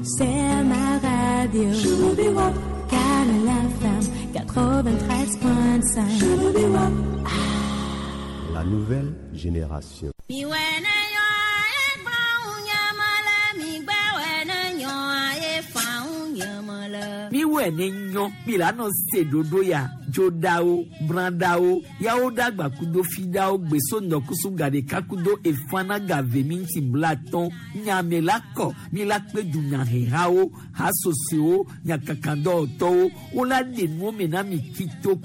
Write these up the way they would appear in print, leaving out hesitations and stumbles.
c'est ma radio. Canal FM 93.5. La nouvelle génération. Miwe nenyo milano sedodo ya jodao brandao yao dagba kudo fidao gbeso ndokusu gade kakudo efana gave minti blaton nyamelako milakpe dunya hehao hasosio nyakakando to ola de no menami kito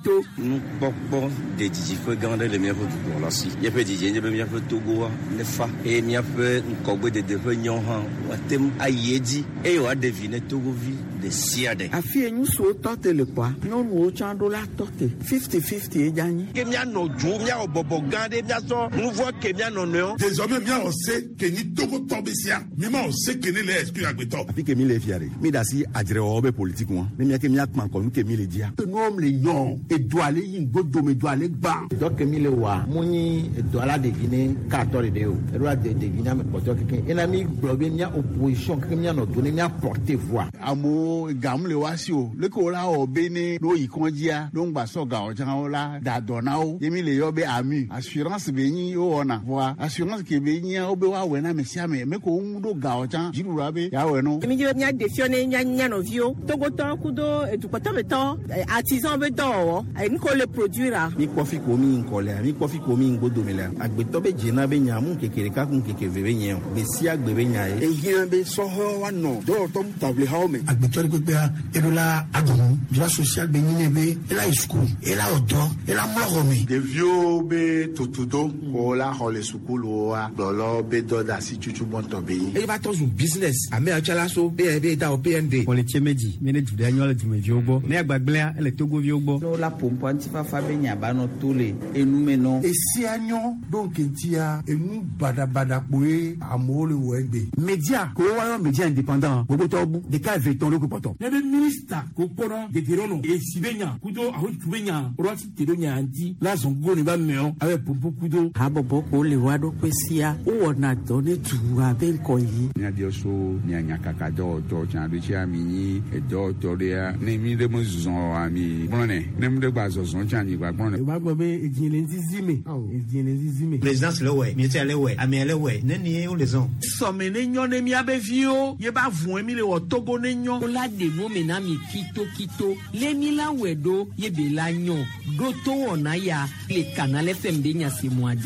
Pokpo de Djifo Gandé de miafo pour la si ya pe dije ne be miafo Togo ne fa e miafo nkogbe de nyon han watem ayedi e wa deviner Togo ville de siade afie nyu so tote le kwa no no chando la tote 50-50 e jani ke mia no ju mia obobo Gandé mia so nous voit que mia no no désormais mia on sait que ni Togo tobesia mi ma on sait que ne les exclu agbeto afi ke mi le fiare mi da si ajre obe politique won mi mia ke mia kman ko ke mi le dia no le yon e do ale yin godo me do ale gba donc mi le wa muni do ala de Guinée 14 de o e do de Guinée me poto ke ena mi blobe mia opposition ke mia no do ne mia porter voix amo gam le wasio le ko la obene no ikonjia lo ngba so ga o jan o la da dona o yemi le yo be ami assurance be yin o ona voix assurance ke be yin o be wa we na me sia me ko ndo ga o jan jiru ra be ya we no mi je nya defione nya no vio Togo to kudo e du poto beto artisan be do ni ko le produire mi kofi ko mi nkole mi kofi ko mi ngodo me la agbeto be jena be nya mu kekere ka kun kekeve be yen be si agbe be nya e yen be so ho wa no do to table ha o me agbeto ko be edola agomu dra social be nyine be ela school ela odo ela maromi de vio be totodo ko la hole school o a dolo be do da si chuchu bonto be e ba to zu business ame achala so be da o PND pour les tiemeji mene du dernier du me viogbo ne agbagble ele Togo viogbo no la pompo antifa fa be nya ba no tole enu me no e si anyo donc ntia enu bada poe amole wende media ko wa media indépendant gogo to bu de ka veton le ko poto ne be ministre ko kono de gerono e sibenya kudo aho tubenya orati tedonya anti la zongo ni ba meo avec pompo kudo habobo ko le wado kwesia o na to ne tuwa ben ko yi nya dio so nya kaka do to chan do chia mi ni e do to dia ne mi de mo zon ami brone ne mi de gba zon chan ni gba brone ba gbo be ejinle zizime présidence le ouais ministère le ouais ami le ouais ne ni o les on so me ne nyon ne mi abevio ye ba vun mi le wo Togo ne nyon ola de no menami kito le mila wedo ye be la nyon do to ona ya le Canal FM de nya se moadi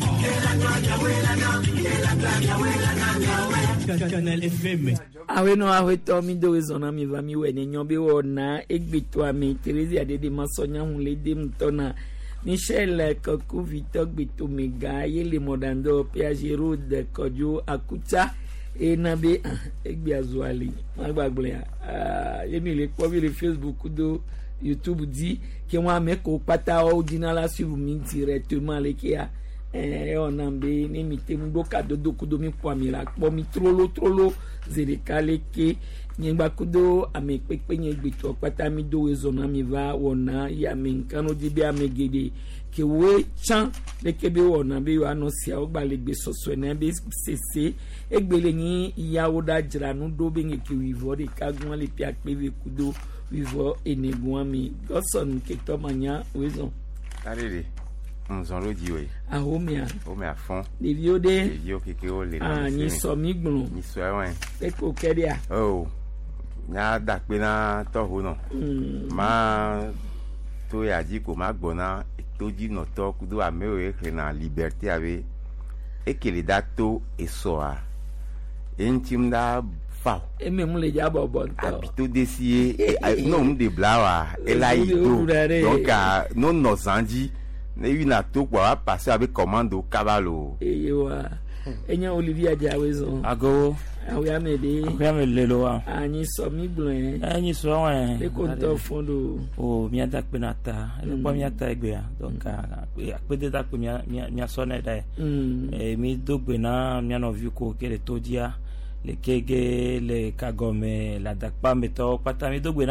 Canal FM awe no awe to mi do zona mi va mi we ne nyon be wona egbeto ami Teresa de masonya hun le de mtona Michel Koku Victor Beto Mega yele modando Piaget Road Kojo Akuta enabe egbi azuali magbagble yemi le ko bi le Facebook do YouTube di ke won me ko pata o dinala suivre mi directement le kia onambe ni mi temu do ka do kudo mi po mi la po mi trolo zere kale ke nyengba kudo ame pepe nyegbe to pata mi do ezona mi va wona ya mi kanu di bi amegede ke we chan le kebe wona be wa no sia o gba le gbe soso na be cc egbele ni iyawo da jira nu do be nke wivo de kagun le pi apeve kudo wivo enegun mi godson ke to manya wezon arere nzon lo di we ahomia o me afon le viode le vio keke o le ni so mi gbun ni so ewen e ko keria oh nya da pe na to ho no ma to ya ji ko ma gbona toji no to kudo ame o e na liberté ave e ke le dato e so a entim da fa e me mu le ja bobo to abito desie no mu de blawa e la ido donc no no sanji ne wi na to kwa passer avec commando caballo ewa enya Olivier Diawezo ago awe amede lo wa anyi so mi blon anyi so wa e ko to fondo o mi ada penata ele kwa mi ata egbe ya donc apede da pe mi so na da mi dogbe na mi no vu ko kele todia le kege le kagome la dakpa meto pata mi dogbe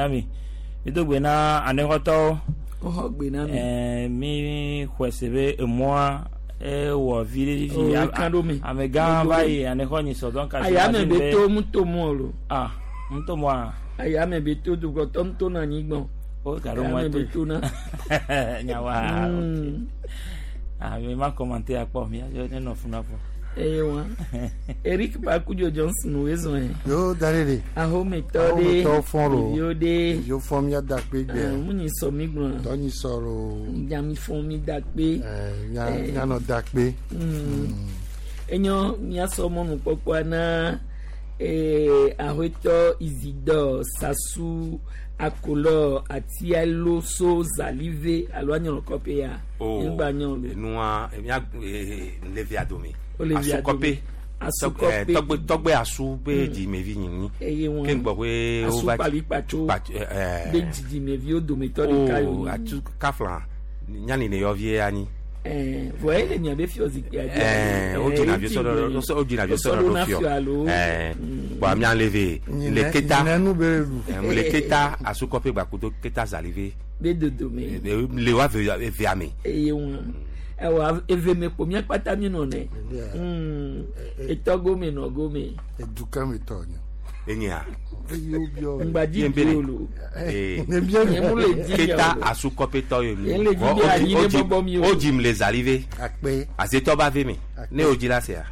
na anegoto o hogbe na mi kwesebe moi wo village amega vai anehoni so donc aya me beto muto molo Nto moi. Aya me beto du ko tom to na ni gbon. O karo moi to. Beto na. Nyawa. Ah, me ma commenter apo mi ajo ne no funa po. Wa. Eric Bakujo Johnson wezo en. Yo darere. Aho me to de. To foro. Yo de. Yo fo mi da pe gbe. Mu ni so mi gbon. To ni soro. Ja mi fo mi da pe. Ya no da pe. Enyo mi aso mo nu popo na ahoto Isidore Sasu Akolo àti Eloso Zalive aloanyo kope ya ngba nyo lo nuwa emi levi adomi asukope togbe asu be di mevi yin ke ngbo pe o va be di mevi o do me to de kayo atu kaflan nyani ne yo vie ani voyez les niabé fiozi ojina bio soro do fio bo mi enlever le keta le keta asukope gbakudo keta Zalive be dodo me le wa ve ami ewa eve me po mi pata mi no ne etogo me no go me eduka me tonyo enya ngbaji biolo keta asukope toyo mi ojim le Zalive azeto ba ve mi ne ojila se ya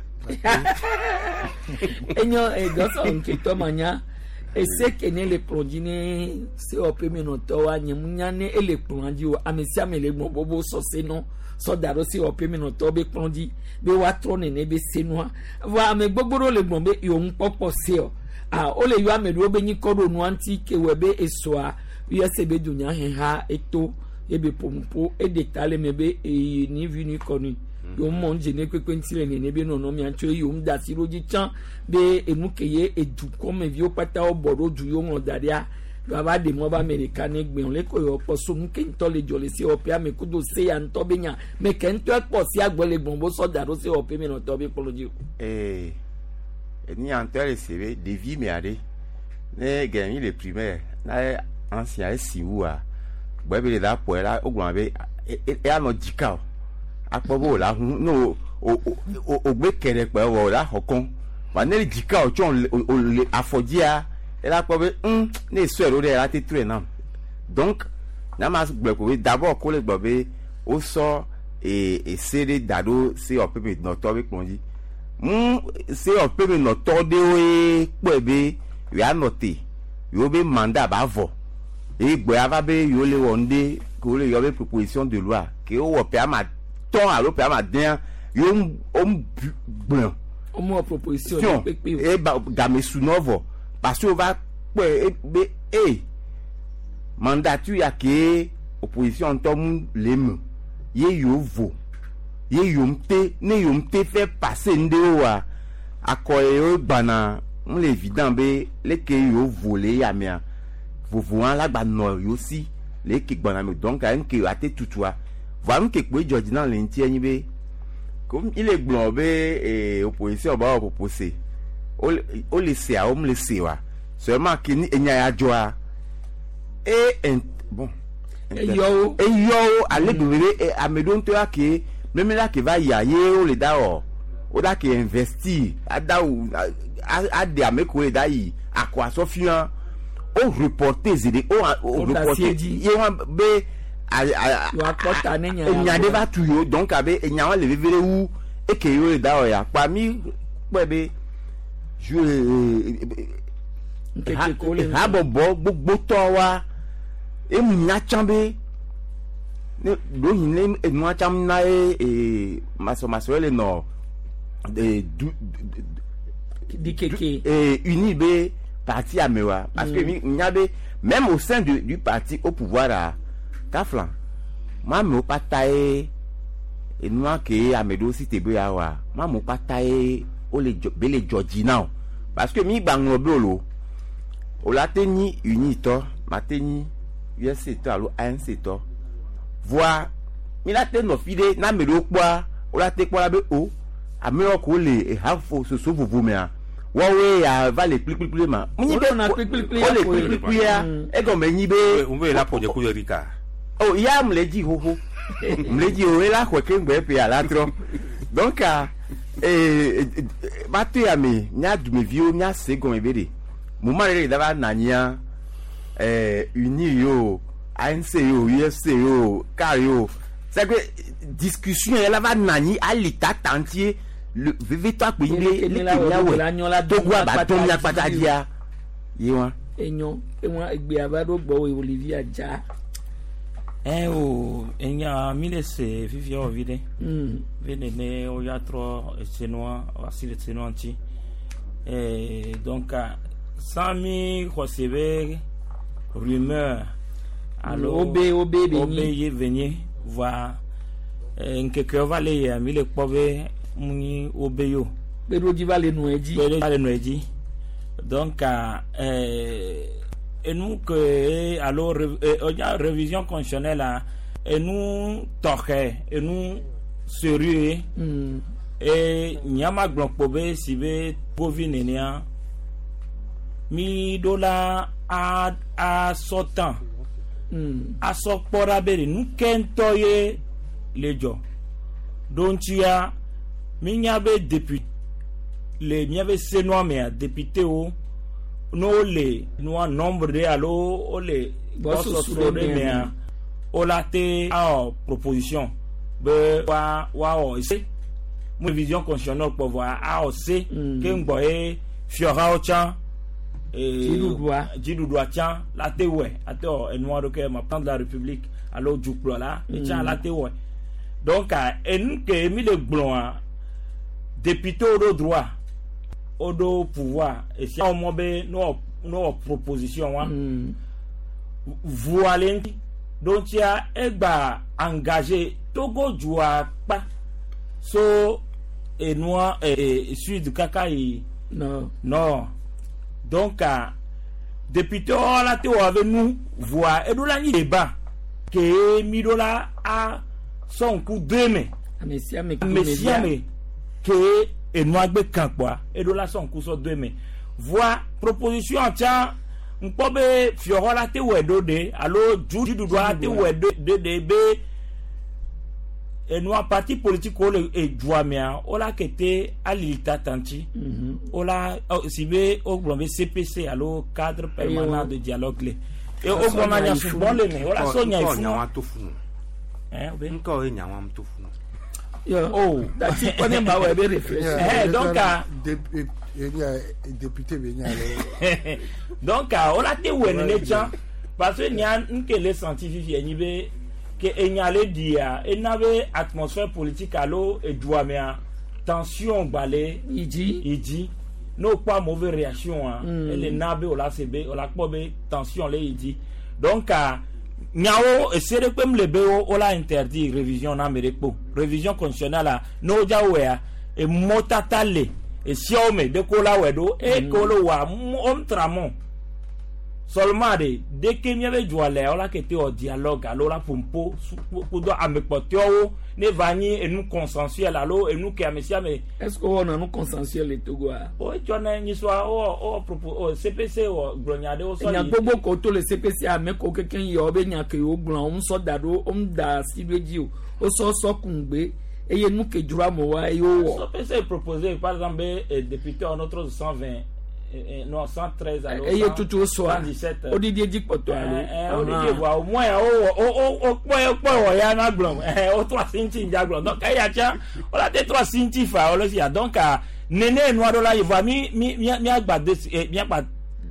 enyo egoso nke to manya ese kene le progine se ope me no to wa nyemunya ne ele pronji o amesi amele gbon bobo so se no so daro si ope me no to be pronji be wa trone ne be senua wa me gbogboro le gbon be yo npopo se o o le yo amedu obenyi kodo nu anti kewebe esoa yesebe dunya ha eto ebe pompo edetale mebe ni vini koni yo monje ne kwekwentile ne be no mi ancho yo mda si roji chan be enukeye edu come vi o pata oboro ju yo mo daria baba de mo ba america ne gbe on le ko yo poso mu ke nto le jole si ope ame kudo se ya nto be nya me ke nto e po si agbole gbonbo so daro se ope me no to be poloji ni antele sebe devi me ade ne gagné le primaire na ancien siwa gbe be da poela ogun be e ano jika apobo la no o gbe kere pe wo la hokon ma ne jika o chon le afojia e la pobe ne so ero de la titre na donc na ma gbe ko d'abord ko le gbe be o so e sere dado se o pepe no to be ponji se o pepe no to de we pebe we anote yo be mandat ba vo e gbe ava be yo le wonde ko le yo be proposition de loi ke o pe ama ton à l'opéra madin yo bon o mo proposition pepe e ba game sunovo parce que va be mandat tu ya ke opposition tom lem ye yo vo ye yomte ne yomte fait passer ndewa akoye o bana on l'évident be le ke yo volé ya mia vovoan la gba no yo si le ke gbana me donc a nke ate tutua voilà que pour George dans l'intérieur be comme il est globé et opposition ba proposer o le se a o me le se wa seulement que ni enya ya joa et bon yo ale gbe e amedon to ake même là qui va y aller o le da o da ki investir ada ou ade ameko le da yi akwa sofian o reporter zede o reporter ye be enyade va tuyo donc abe enyawa le vivere wu eke yo da oya pa mi pebe je ha bobo gbogbo to wa emu chambe ne do yin enu cham na maso le no de dikeke uni be parti amewa parce que mi nyabe même au sein du parti au pouvoir à Kaflan ma mo patae enua ke amedo si tebe awa ma mo patae o le bele Georgie now parce que mi bango bolo o la teni unito mateni yese to alo ANC to voir mi la teno fide na medo kwa o la te kwa be o amero ko le hafo so vovo me a wo we ya va le pli ma mi be na pli ya e go me nyi be o be la projet ku Rika. Oh, ya mleji hoho. Mleji o la ko ke ngbe pe ala tro. Donc batu ya me nya du me vio nya segon ebede. moment il dava nania uni yo ANC yo UFC yo car yo c'est que discussion elle va nani à l'état entier le vivre-toi pour il Togo batomia patadia yewa enyo enwa egbe abado gbo Olivia ja enya mile se vivia ovide vene ne o yatro chinois asile chinois anti donc sami recevoir rumeur alors OB ye venir voir quelque va les mille pove muni obeyo pero di vale no eji donc et nous que alors révision constitutionnelle et nous toquer et nous sérieux et nyama glonpobe sibe povinenia $1000 à sortant a sokpora bere nous kentoye lejo donc tu as minyabe député les miabe senoa mais député o no le no nombre de allo o le bosso sur mais o la te a proposition be wa o c'est mon vision constitutionnelle pour voir a o c'est que ngboye fiora o chan Djidoudou Tian la te ouais attends et noir que ma plan de la République alors Djouklo là et tiens la te ouais donc et nous que mis le blanc député au droit au pouvoir et si on mobe nos propositions vous allez donc il y a eba engagé Togo joua pas so et noir et sud kakai non donc député la te avec nous voir et là ni débat que $1000 à son coup de main messia que et nous agbe kan quoi et là son coup sur de main voir proposition tia m'pobe fioro la te wedo de allo Djidoudou la te wedo de et nous parti politique o le e douamia o la kete alilita tanti o la sibe o glombe CPC allo cadre permanent de dialogue le et o glombe nya bon le ne o la sonya ifunu nko e nyawa mtofunu oh dati konem ba we be refresh donc député benya donc o la te wene ne chan parce que nya nkele scientifique enibe que enyale dia enabe atmosphère politique allo et douamia tension balé idi no pas mauvaise réaction les nabe o la cb o la pobe tension les idi donc nyao essere pem lebe o la interdit révision na merepo révision constitutionnelle no jawea e motatale e siome de kola wedo e kolo wa omtramon seulement dès que mi avait joué là on a été au dialogue alors la pompo pour do amepotio ne vani et nous consensuel alors et nous qui amesia mais est-ce qu'on a nous consensuel les Togo o tona ni so o propos CPC o glonyade o so ya gbogbo ko to le CPC ameko keken yo be nya ke o glon on so dado on da sibeji o so kungbe eye nous que jura mo wa yo CPC proposé par exemple député en autre 120 non 113 alors et tout soit 117 odidi dikpoto alors odidi wa au moins o ya na glon o 3 cinti diaglon donc ya tia o la te 3 cinti fa o le sia donc nene noir do la il va mi agba mi agba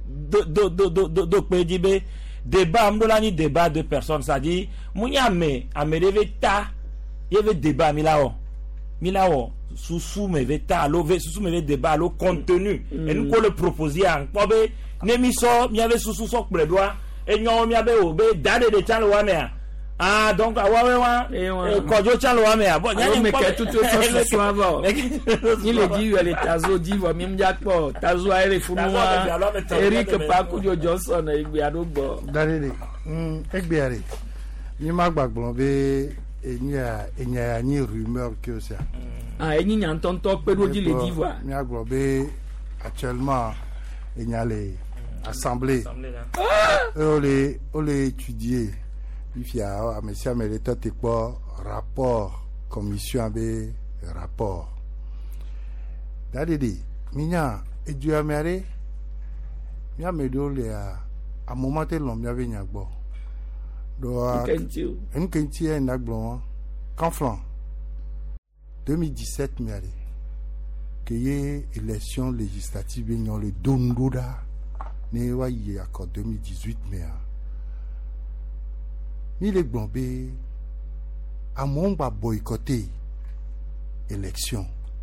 do pe dibe débat mdola ni débat de personnes ça dit munya me amereve ta yeve débat milao sous me veta love sous me débat le contenu et nous ko le proposer en pobe nemiso mi ave sous so pledoa et nyon mi ave obe dade de chalo wa me donc wa kojo chalo wa me bon nya me ke tout so so avant ni le dit les tazo dit va mi mjakpo tazo aire funua Eric Pakujo Johnson egbe adogbo dade egbe ni magbagbon be enya ni rumeur que ça eni nyantonto pedoji le diva mi aglobe actuellement enya les assemblées on les étudier ifia monsieur Melita te quoi rapport commission be rapport dadidi minya edu amere mia me do le a moment te lon mia be nya gbo do nkenti e na gbo Conflans 2017 mi ale que y élection législative dans le Dondoda ne wa y encore 2018 mais mi le gbonbe amon ba boycotter élection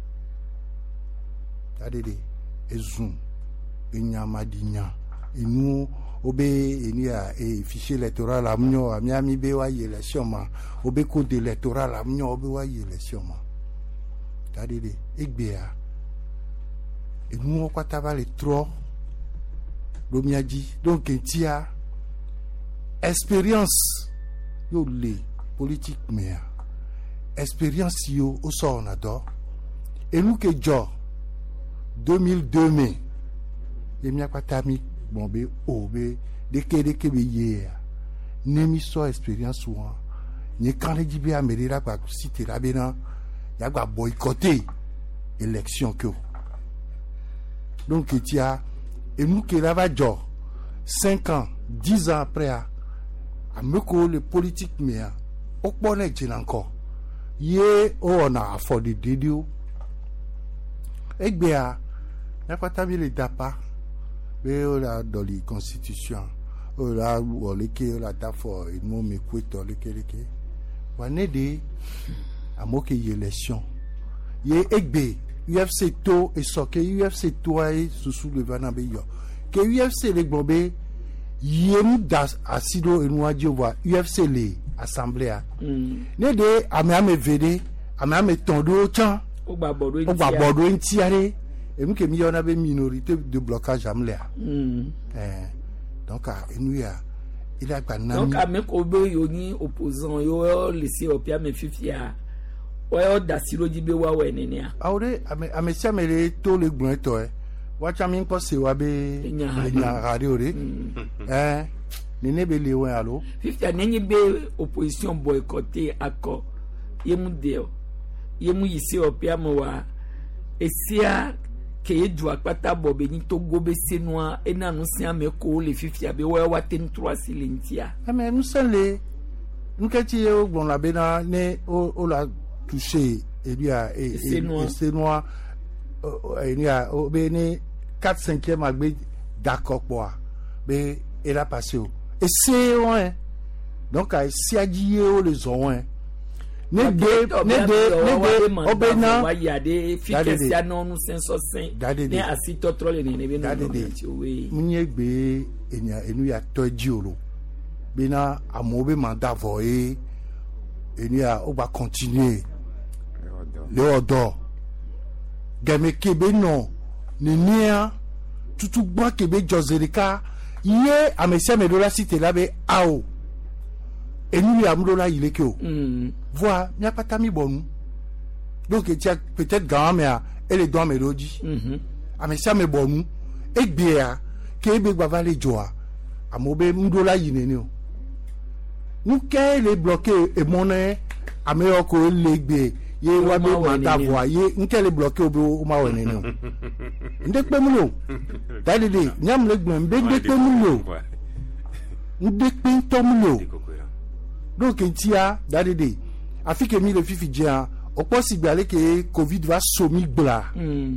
adede ezun enyamadinya inu obe enia e fichier électoral amnyo amiami be wa y élection ma obe code électoral amnyo obe wa y élection ma adede egbea et nous on tava les trois domiaji donc tia expérience yo les politique mais expérience yo au sort on adore et nous que jo 2002 mais et mia kwatami bombe obe de ke be ye nemi so expérience ou ni quand les dibe amerira kwa cité la bena ya gba boycotter élection que donc il y a et nous qui là-bas 5 ans 10 ans après à me ko le politique mais au bonnet encore yé on a affordé dédio et bien n'a pas tamis les dapa mais on a dans les constitutions on a ou les que la dafo il m'a me couette les que on est des à moquer élection yé egbe UFC to et so que UFC to et sous le vanambe yo que UFC les bombe yem das asido enwaji wa UFC les assemblée ne de ame vede ame tondo chan o gba bodo ntiare e mu ke mi yona be minorité de blocage amlea donc enu ya il a pas na donc ame ko be yo ni opposant yo laisser opia me fifia o da siro jibe wa we nene a awre ame chamele to le gbon to wacha mi nko se wa be nya radio re nene be le wa alo 50 nenye be opposition boycotter akọ yemu de yemu yisi opia mo wa esia ke edu akpata bobe ni to gobe senua ena no sia me ko le 50 be wa ten 3 silentia ame nous sele nketi o gbon la be na ne o la touché et lui a et c'est noir il y a au béni 4/5e agbe d'accord quoi mais il a passé et c'est ouais donc à siagié les ont ne de obena il y a des filles qui non nous 505 ne asito troll ne be no we munyegbe enu ya tojiolo bena amobe mandat voyer enu ya on va continuer Léodore game kebe non nenia tutu gba kebe jozerika ye amesia medola cité labe ao enu ya mdola ilekeo voix nya patami bonu donc il y a peut-être grand mais elle est dans mélodie amesia me bonu egbea kebe gba vale joa amobe mdola yinenio nous que les bloquer et monnaie ameoko legbe ye wa be mata voix ye nkele bloquer obo ma wene no ndekpe mulo dalide nyam le gbon be ndekpe mulo ndekpe tomulo donc ntia dalide afike mi le fifi dia o possible aller que covid va somi bla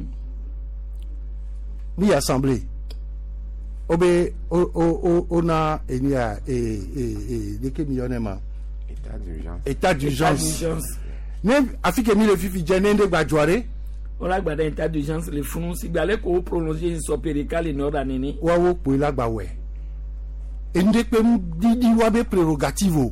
ni assemblée obe ona enia de que millionnaire état d'urgence même afike mi le fifi jene de gbadjoare on la gbada état d'urgence le funu si gbalé ko prolonger une sopérical in order nini wa wo po la gba we ndekpe di wa be prérogative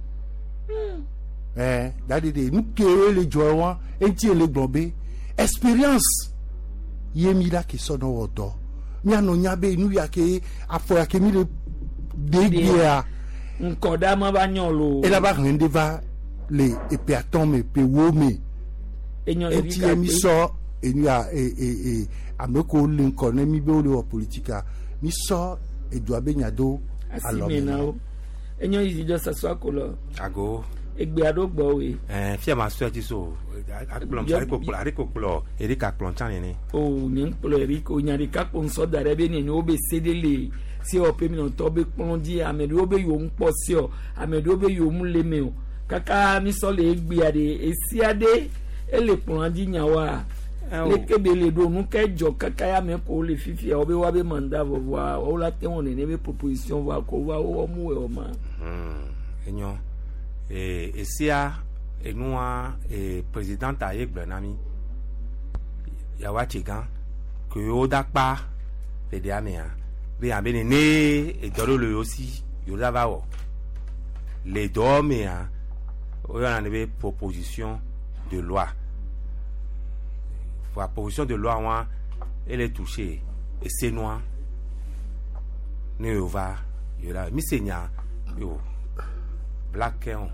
dadede nous que les joie enti le globé expérience yemi la ki sono odo mi ano nyabe nu ya ke afo ya ke mi le degia nkoda ma ba nyolo e la ba rende va le epeaton me pe wo me enti yemi so enu ya ameko lincoln mi be o politika mi so e do abenyado asimena enyo izido saswa kolo ago egbe ado gbo we fia ma so ti so akplom sari ko klo erika klon chan ni o ni klo erika o nyari ka ko so dare be ni o be sedele si o pe mi no to be pon di amedu o be yo npo si o amedu o be yo mu le me o kaka mi so le egbe ade esi ade ele pon di nyawa le kebe le do nu ke jo kaka ya me ko le fifi o be wa be manda voa o la te won ne be proposition va ko wa o mu e o ma enyo esia enua président a yegbe nami ya wa chigan que o da pa le de amia be ambeni ne e doro le aussi yo da va o le domia o ya na be proposition de loi pour la proposition de loi moi elle est touchée et c'est noir ne va yo la mi senya yo black on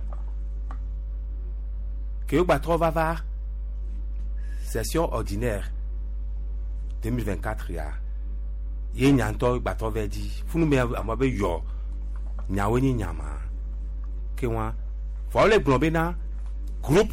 que yo batro va session ordinaire 2024 ya ye nyanto batro verdi funu me amabe yo nyawe ni nyama que moi faut les globé na groupe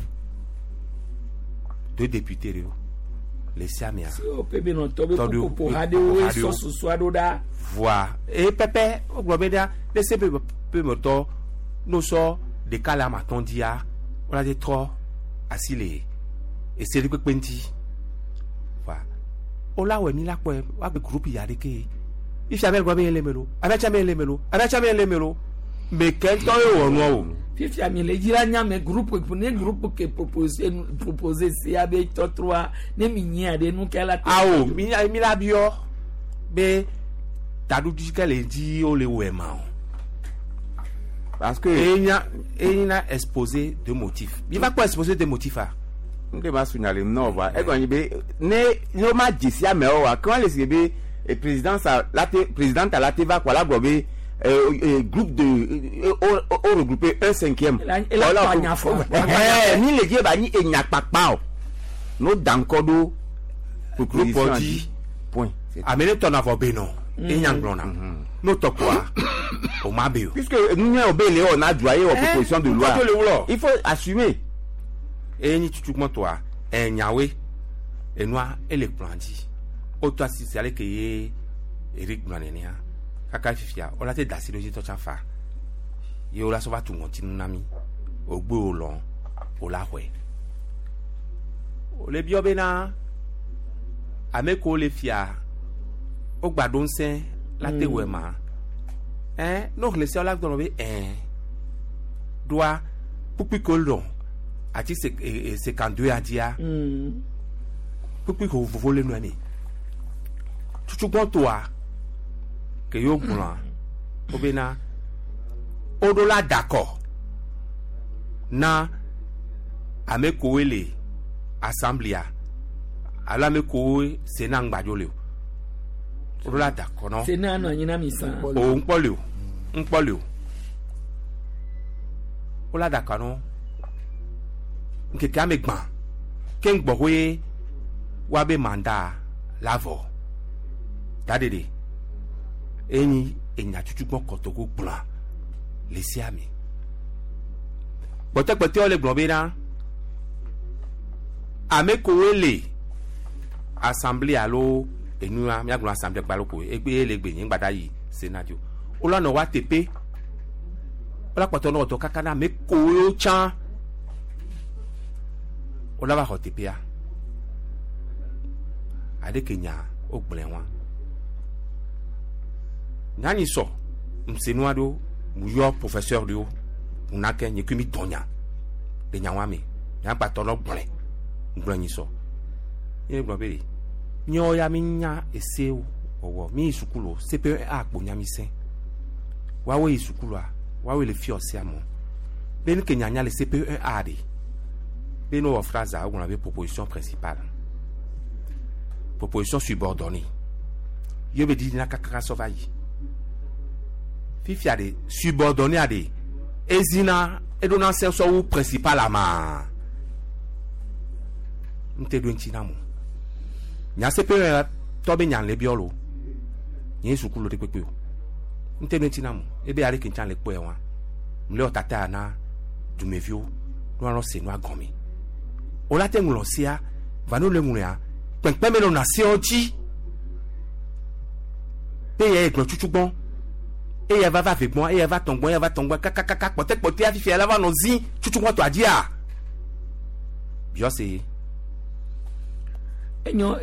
de députés les Siamia. Si on peut bien entendre pour radio so soit doda. Voilà. Et Pepe au globéda laissez peu moto nous sort de calama tondia on a des trop assilé et c'est le penti. Voilà. Ola we mi la ko wa be groupe ya de ke. Il jamais globé les melo. Avec jamais les melo. Mais quel temps yo no. Fifi ami le dira nyame groupe que proposer si abe to 3 ne minyi ade nu kala awo mi la bio be tadu dikale di o le wema parce que enya exposé de motifs il va pas exposer des motifs a nde ma signaler non va e gonyi be ne yo ma disi ame o wa quand les be présidente à la TV quoi la gobe groupe de regroupé 1/5 ni le die ba ni enya papa no dankodo proposition dit point amene ton avoir beno enya nglona no tokwa o mabe puisque nous y obéle on a droit aux propositions de loi il faut assumer eni tutukmo toi enyawe enwa eleplandi o to assist ale ke Eric Blanenia kaka fifia o la te dasi loji to chafa ye o la so ba tu ngonti nami o gbe o lon o la hwe o le bi obena ameko le fia o gbadon sen la te wema no le se o la gbono be doa pupi kolon ati se kandu adia pupi ko vole no ani tutu bontoa que yo blanc obena odola d'accord na amekowele assemblée ala mekowe sena ngbajole odola d'accord non sena no nyina misa o npolio ola d'accord non nke kamegban kengbowe wabe manda lavo tadede eni enya tutu gbon kotoko gblan lesi ami pote ole gbon be na amekowele assemblée alo enua mi agbon assemblée gbaloko egbe le gbe yin gbada yi senadio ola no wa tepe ola poto no to kakana mekowo chan ola ba hotepe a ade kenya ogblen wa nani so msenuado muyo professeur dio unake nyekumi tonya de nyawame nya patolo gblen gblen so ye gbobere nyo ya minya eseu owo mi sukulu CP1 akpo nyamisen wawe sukulu a wawe le fiose amo ben kenya nya le CP1 ade beno wa phrase a on avait proposition principale proposition subordonnée yebe di na kakaka sovayi fifi a de subordonné à des ezina edona senso ou principal ama nte do ntinamo nya sepe to be nyan le biolo yin sukulu de pepe nte do ntinamo ebe ari kinchan le po ewan mle otata na dumevio no ano se no agomi ola te ngulo sia va no le ngulia pempe me no na se ochi pe ye glo chuchugbon e ya va avec moi e ya va tongbon kaka pote afi fi ala va no zi chuchugbon to adia bio se enyo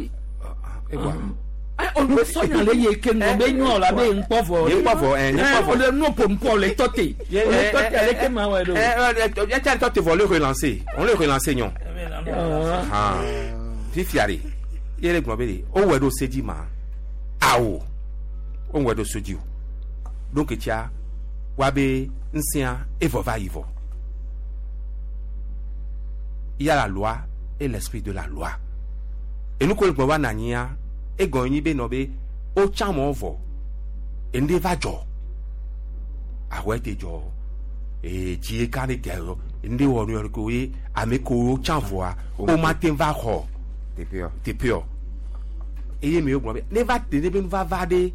on le sonya le ye ken no be nyu ola be npofo on le no pompo le tote ale ke ma wa do ya cha tote vo le relancer on le relancer nyon fi fiare yele gbon o wedo seji ma awo on wedo soji donc tia wabe nsia evova ivo il y a la loi et l'esprit de la loi et nous ko gbo na nya e gon yin be no be o chamo vo ende va jo awete jo e ji ka ni gero ende wo ni ko yi ameko o chanvo a o matin va ho te pio e ye mi o gbo be ne va te ne be va de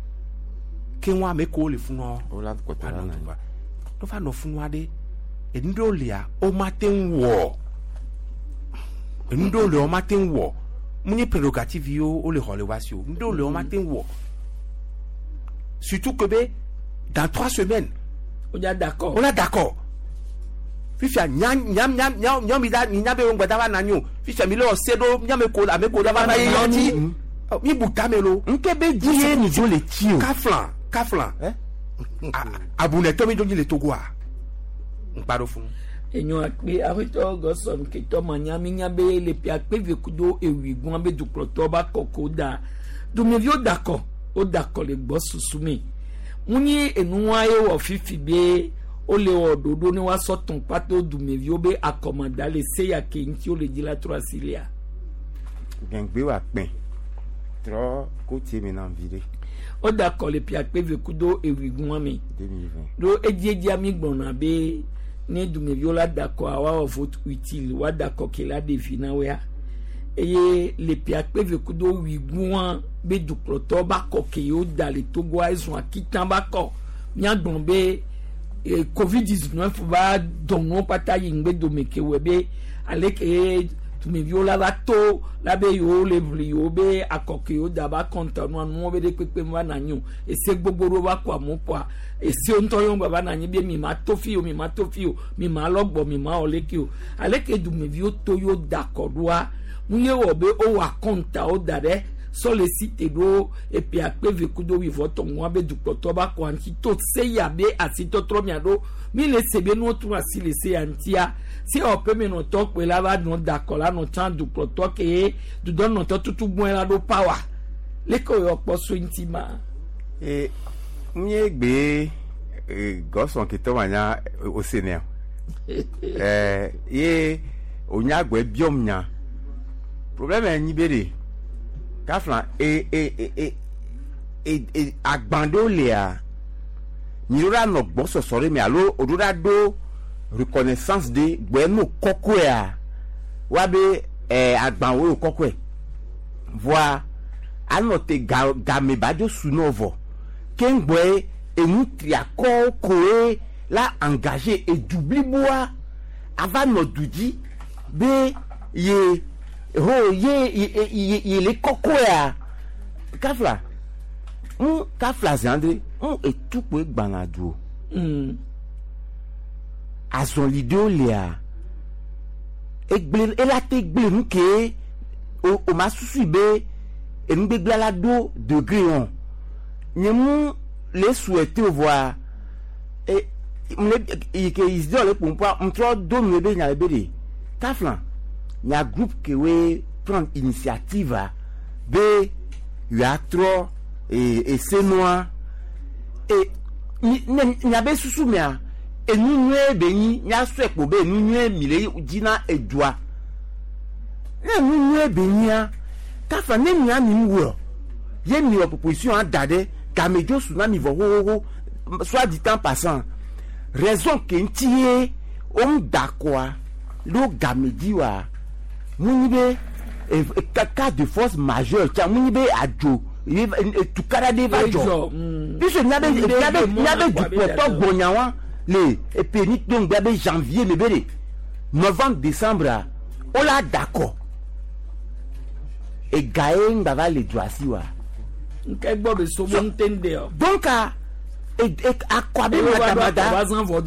ke won ameko le fun o la ko ta na no fa no fun wa de endo lia o matin wo ndo le o matin wo muni prérogative yo o le relevation ndo le o matin wo surtout que dans 3 semaines on est d'accord fifa nyam mi da ni nyabe o gbada wa nanyo fifa mi le o sedo nyame ko da ba na yoti mi butamelo nkebe die ni jo le tio kaflan abune to mi do ni le togo a nparo fun enyo akpe ahito gosom ke to manyami nyabe le pi akpe vekudo ewigun abe dukloto ba kokoda du me vio d'accord o d'accord le gbo susumi munyi enuwa ye wo fifi be o le ododo ni wa sotun pato du me vio be akomanda le se ya ke nti o le dila 3 silia gengbe wa pin tro ko ti mi na vide o d'accord le pi akpe vekudo ewigun ami 2020 do ejeji ami gbona be ni dumeviola d'accord awa vote utile wa d'accord que la defina wea eye le piakpe vekudo wigun be dukloto ba ko ke yo dale togo aizun akitan ba ko nya gbonbe covid-19 ba donno pata yingbe domeke webe aleke dumeviola la to la be yo le yo be akoke yo daba kontanu anu be de pepe mwa nanyu ese gbogboro ba kwa mopa ese ontoyon baba nanyi be mi ma tofio mi ma logbo mi ma olekio aleke dumevio to yo dakodwa muye wo be o wa konta o dare so le site do et puis akpe vekudo wi voto mwa be dukpoto ba ko anti to se ya be asito tromiado mi le sebe no tu asile se antia si o pe me no to pe la ba no dakola no chan dukpoto ke du don no to tutu bon la do power le ko yo poso intima nye gbe goson ke to manya o senior ye onya gbe biom nya problème ni bere kafla agbando lea nyira no boso sore mi alo odura do reconnaissance de gbenu kokoa wabe agbanwo kokoe voi anote game bajo sunovo kengboe enutria kokoe la engagé et doubli bois avant no duji be ye ye le kokoa kafla kafla zandre etu pe gbanadu azon lido lea egble elate egble nke o masusu be engbegla la do degré on nyemu les souhaiter voir et que ils disent le pompa mtro do mebe nya bede kafla nya groupe que we prendre initiative be ya tro et c'est noir et nya be susu mia enunwe benyi nya swepo be enunwe mile jina edua enunwe benya kafla ne nya mi wo ye mi proposition a dade kamejo suna mi vo ho soit dit en passant raison que ntie on d'accord lo gamedi wa munibe cas de force majeure tia munibe ajo tu kara de vajo biso nyabe du poto gbonyawa les pénites donc bébé janvier mais bébé novembre décembre on l'a d'accord et gagne baba les doigts si wa donc à quoi bien matamada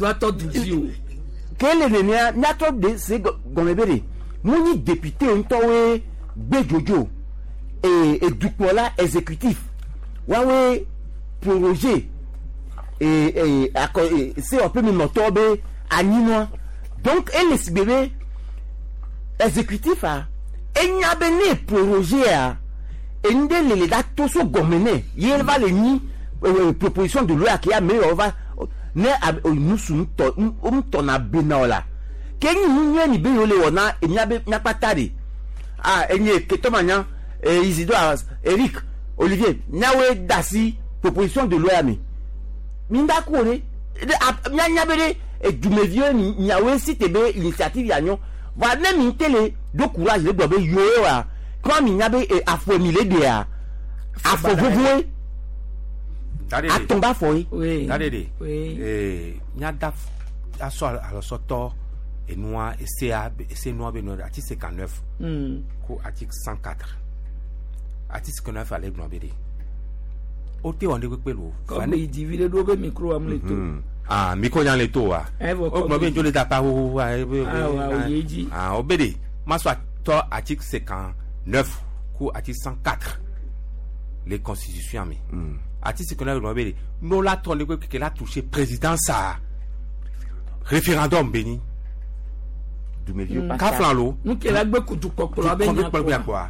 quel est le mien n'attend de c'est comme bébé mon député on towe bejojo et du coup là exécutif wawe projet et c'est un peu mon tombe à Nino donc elle est bébé exécutif a et n'y a béné projet a et n'dé les dates tout so gomene il va les ni proposition de loi qui a mais on va ne nous sous ton a benola kenyi nous ni be yo le wona e nya patari ah enye ketomanya Isidore Eric Olivier nyawe dasi proposition de loi mi minda kore nya bere du mevieux nyawe si tebe initiative yanyo va ne mi tele do courage le dobe yo wa quand mi nyabe afo mi le dia afo vovoe a tomba foi oui nya da aso alors soto et noir et c'est noir benoît article 59 ko article 104 article 59 allait globérer oté on de pelo comme il divise do be micro am le tout ah micro yan le tout o mo be jole da pa wo ah obédé ma soit to article 59 ko article 104 les constitutions mi article 59 globérer no la ton de que la touché président ça référendum béni du milieu Kaflanlo nous qui la gbe kutu kokolo be nya quoi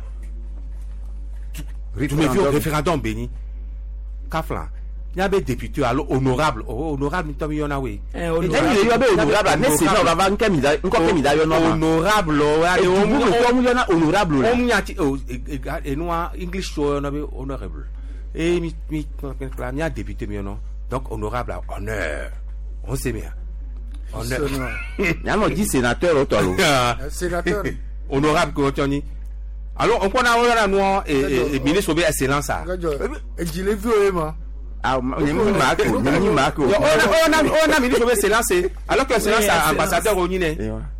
référendum béni Kaflan il y a des députés alors honorable honorable mi yona we honorable mais c'est là va nkemida nkopemida yo no honorable honorable on y a et nous english so na be honorable et mi y a député mi non donc honorable honneur on sait bien honneur y'a dit sénateur autolo sénateur honorable ko toni alors on connaît on noir et ministre be excellence ça et je l'ai vu moi ah ni marco on a ministre be excellence alors que excellence ambassadeur au Nine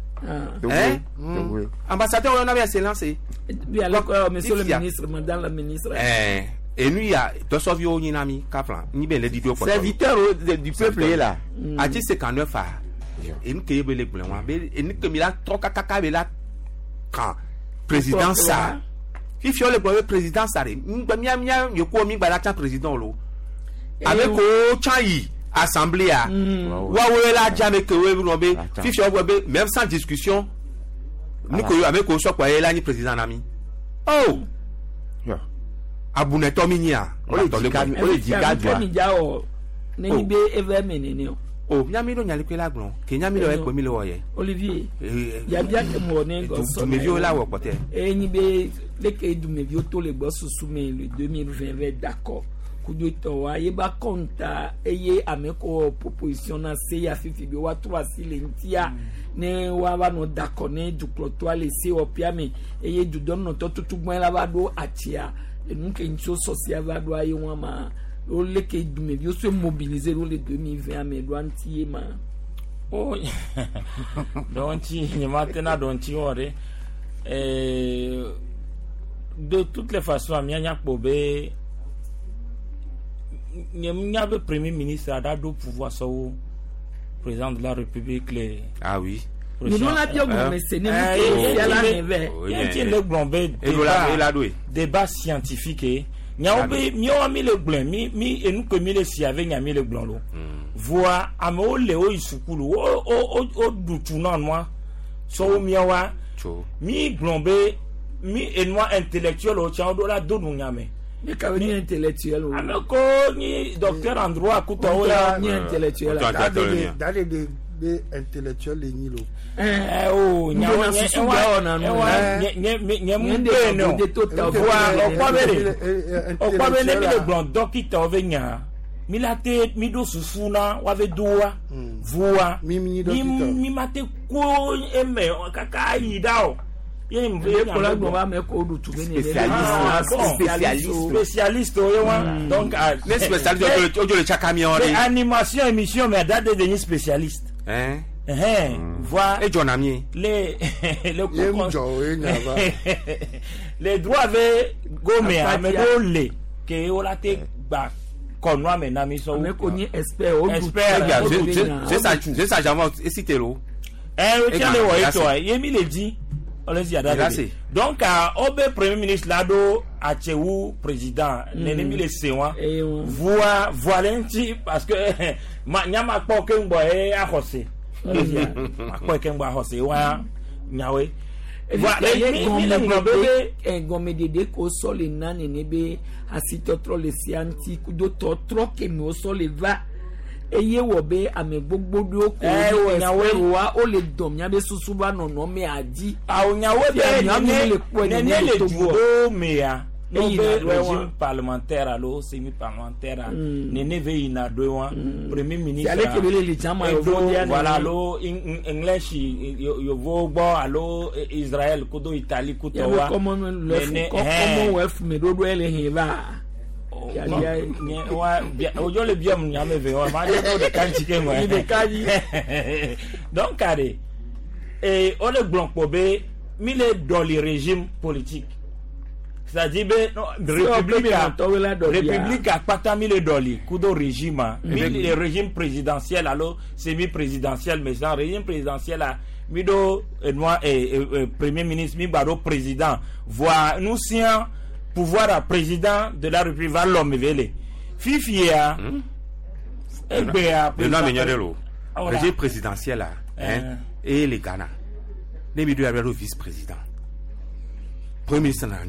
ambassadeur on a excellence bien alors monsieur le ministre madame la ministre et nous il y a deux sauviers au Ninami Kaflan ni ben les vidéos serviteur du peuple là article 59 et nous qui les blancs et nous que mila troka kaka bela quand président ça il faut le président ça mia yoko mi bala ta président lo avec o chai assemblée a wa la jamais que we no be fi fi même sans discussion nous que avec o so kwa la ni président nami oh abune to mi nia o le diga ni be evermenene oh nyami do nyale kwela glon ke nyami do e ko mi le woye Olivier ya bia ke mo ne go so me vio la wo pote ni be le ke du me vio to le go sous mais le 2020 d'accord kudo to wa ye ba konta eye ameko proposition na se ya fifi bi wa 3 silentia ne wa ba no d'accord ne du clotoir laisser au piame eye du don no to tutugban la ba do atia e nunca incho social va do aye wa ma o le ke du me vio se mobiliser le 2020 mais do anti ma oh donti ni matena donti ore de toutes les façons mianya pobe n'y a pas premier ministre à dado pouvoir so président de la République les ah oui nous on a bien mais c'est ne débat scientifique nyaobe mio mi le blanc mi enu que mi le si avec nyami le blanc lo voix amo le o isukulu o dutu na noa so miawa mi blombe mi enwa intellectuel o cha do la do nyame mais quand ni intellectuel o ameko ni docteur en droit kuta o ya ni intellectuel dans des intellectuels les nilo oh nyawa le blanc docteur ovenya milate mido susuna wave doa voa mi mate ko eme kaka idao spécialiste donc les spécialistes au le camion animation émission mais date de spécialiste voir et John Ami les droits avec Gomé Amedole que on la te ba konwa me na mi so me ko ni expert c'est ça j'avance et citer l'eau o tiens le wa ito yemi le dit on les y a donc obe premier ministre lado achewu président l'ennemi le sewa voix valenti parce que nyama po ke ngbo e akose akpo ke ngbo akose wa nyawe gomedede ko sole nane nebe asitotro le sianti kudo totro ke mi o sole va eye wo be ame gbogbo do ko nyawe wa o le dom nya be susu ba no me aji nyawe be le judo meya no régime parlementaire allo semi parlementaire nene ve ina do premier ministre ale ke le chama voilà lo english yo vo gbo allo Israël kudo Italie kuto wa Commonwealth me do ele hin ba ojo le bien mu nyame ve wa ma de kanchi ke mo donc carré et on le blanc pobé mille dans le régime politique c'est-à-dire république a pas mis le dolly kudo régime le régime présidentiel alors semi présidentiel mais sans régime présidentiel a mido moi premier ministre mi baro président voir nous sien pouvoir à président de la République va l'homme vélé fifia le nom meñorelo régime présidentiel là et les Ghana les milieux avec le vice-président premier ministre na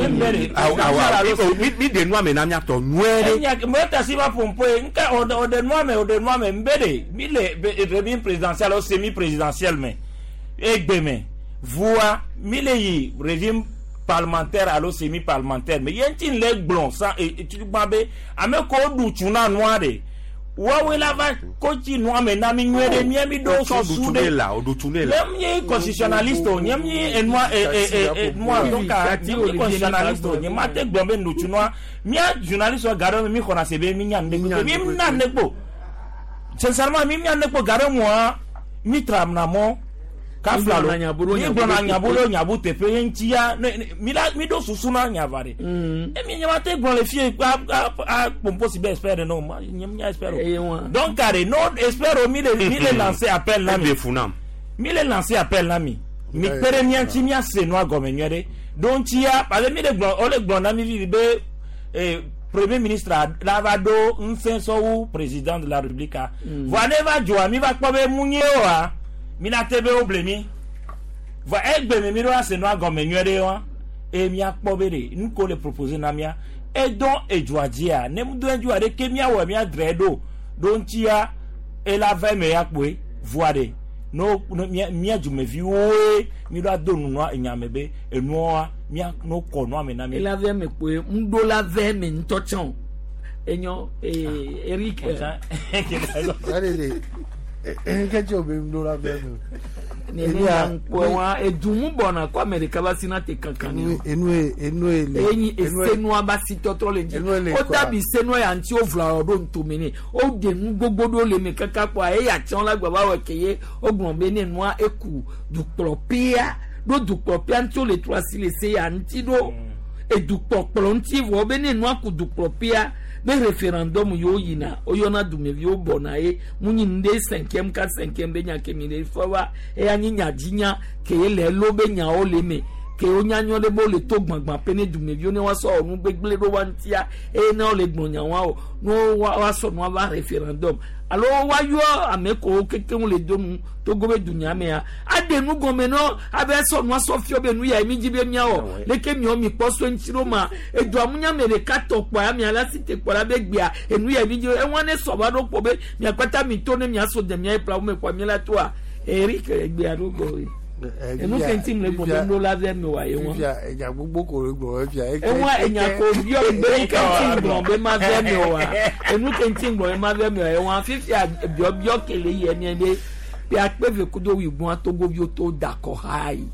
mi de noa me na mia to nuere meta si va pompo nka o de noa me mbede mi le régime présidentiel ou semi présidentiel mais egbeme voix mi le yi régime parlementaire allo semi parlementaire mais yentin le blon ça et tu babe ame ko du tuna noire wawe la va kochi noa me na mi nwere mi do so sude la o do tunela mi constitutionnaliste mi moi donc mi constitutionnaliste ni mate gbombe no tunwa mi journaliste garo mi kona sebe mi nya ndego mi na ndego sincèrement mi nya ndego garo moi mi tram na mo ka flalo mi gbona nyaburo nyabute pe yentia mi do susuna nyavare e mi nya mate gbon le fie a pompo si be espère non mi espère donc carré non espère mi le lancer appel là mi le lancer appel là mi premier ti mi ase no agomenwere donc ya parce mi le gbon na mi vibe premier ministre lavado nsenso président de la République voilà va joa mi va pobe munye o mi na tebe oblemi va egbe mi ro ase no agomenwere o e mi akpobere nko le proposer na mia e don ejuadia ne mu do ejuade ke mi awo mi adredo don tia e la va me yakwe voade no mi ajume vi we mi do adonu no enyamebe enu mi no ko no amena mi la ve me pe ndo la ve me ntochan enyo Eric enkejo be ndo la ve me ni wa edumu bona kwa America basina te kankani enu esenu abasi totro le ji o tabi senu ya nti o vla odo ntomini o de mu gbogbodo le me kaka kwa e ya tion la gbaba we keye ogbon be ni noa eku du propia do du propia nti o le troisi le se ya nti do e du proplo nti vo be ni noa ku du propia be référendum yo yina o yona du me vi o bona e munyi nde 5e ka 5e be nya kemi le fawa e anyi nya jinya ke le lo be nya o le me ke o nya nyo le bo le to gbangban pe ni du me vi o ni wa so orun gbegbele ro wa ntia e na o le gbon nya wa o no wa so no wa référendum alo wa yo ameko keke mu le donu to gobe dunya me ya adenu gome no abe so no so fio be nu ya mi jibe mia o le ke mi o mi poso nchiro ma edu amunya me le kato po ya mi ala site po la be gbia enu ya mi jibe enwa ne so ba do po be mi akwata mi to ne mi aso de mi pra me kwa mi la to a Eric gbia ro go enu kentim le gbo ndo la ve mi wa ye won eja gbogbo ko ro gbo enwa enya ko bi o be kentim gbo be ma ve mi wa enu kentim gbo ma ve mi wa ye won fifia bio kele ye ni ebe bi apeve kudo wigbon atogo bi o to dako hai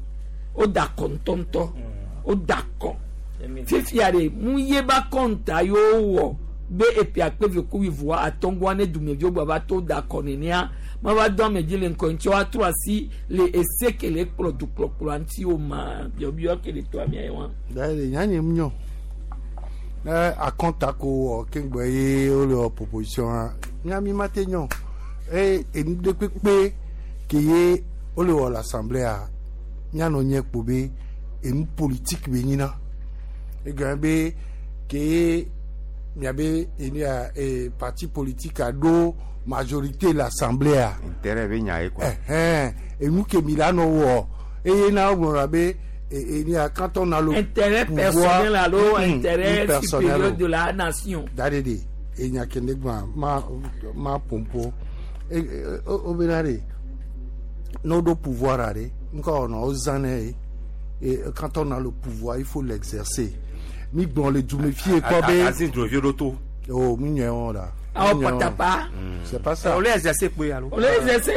o d'accord ntɔntɔ o d'accord fifiare mu ye ba kɔnta yo wɔ be epi akpeve ko wivoa atɔngwa ne dumevi baba to d'accord nenia ma ba dɔn me jile nkɔnti wa to asi le ese kele kplɔ du kplɔ anti o ma biobio kele to amia ye wa dai nyanye mnyo a kɔnta ko kengbe ye o le proposition nyami matenyo enu de pepe ke ye o le l'assemblée a nyano nye kpobe enu politique be nyina gambe ke miabe enia parti politique a do majorité l'assemblée a intérêt be nya e quoi enu ke milano wo na wo be enia quand on a le intérêt personnel alors intérêt supérieur de la nation dadede enia kende ma pompo o benare no do pouvoir are encore on ozane et quand on a le pouvoir il faut l'exercer mi bon le jumefier quoi be asi drovier l'auto oh mignon là ah patapa c'est pas ça on les exercer quoi alors on les exercer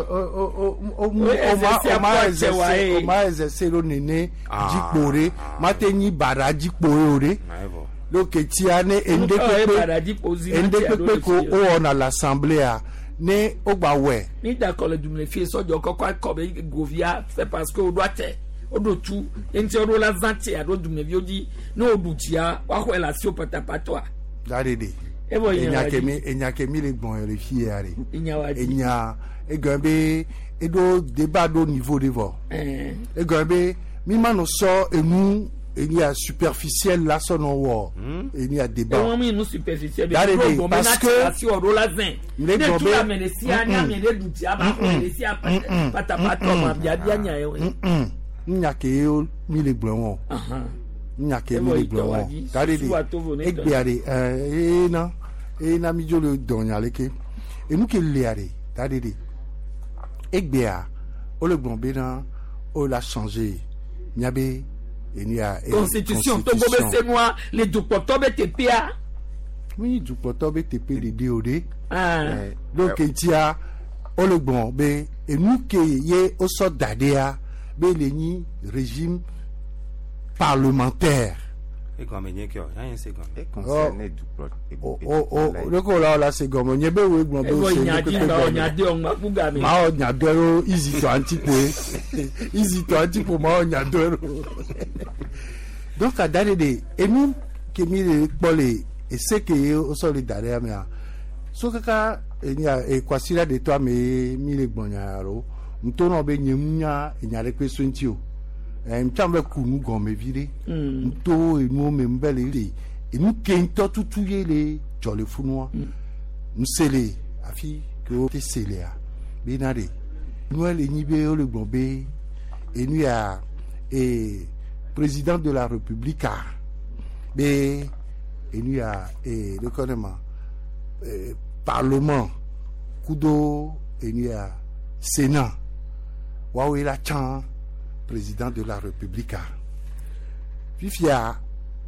on m'a exercer le néné dikpore mateni bara dikpore donc tiane ende pepe ko on a l'assemblée a ne ogbawe ni d'accord le jumefier so jo kokwa kobe govia c'est parce que on doit odo tu enti odo la zanti ado dumevi odi no odutia wa hwela si opatapatoa dadede ebo enya kemi le bon le fiere enya egambe edo débat do niveau de vo egambe mi mano so enu enya superficiel la sono wo enya débat e mi nu superficiel parce que si odo la zin le tu la menesia nya me le dutia ba menesia patapatoa ma bia nya e nyake mi le gbon nyake mi le gbon dadede egbiare na mi jolo donya leke enu ke leare dadede egbia o le gbon be na o la changer nyabe enia constitution to go be senwa le dupoto be tepia oui dupoto be tepe de DOD donc etia o le gbon be enu ke ye o so dadea Beleni régime parlementaire. Et comme il y a rien c'est comme. Et concerné du plot. Le cola là c'est comme nyebe we gbon do se. Ma onyadero easy to antipo. Easy to antipo ma onyadero. Donc à date de emi ke mi le pole et c'est que au solidarité mais so kaka enya kwasira de toi me mi le gbonyaro. Mtono be nyemnya enyare kwesonti o mtambe kunu gome vire mto enu me mbele ile enu kento tutuye le jole funwa msele afi ko tesele a binare nous le nibe o le gbonbe enu ya président de la république a be enu ya le connaissement parlement kudo enu ya sénat Waouh, il a chant président de la République. Fifia,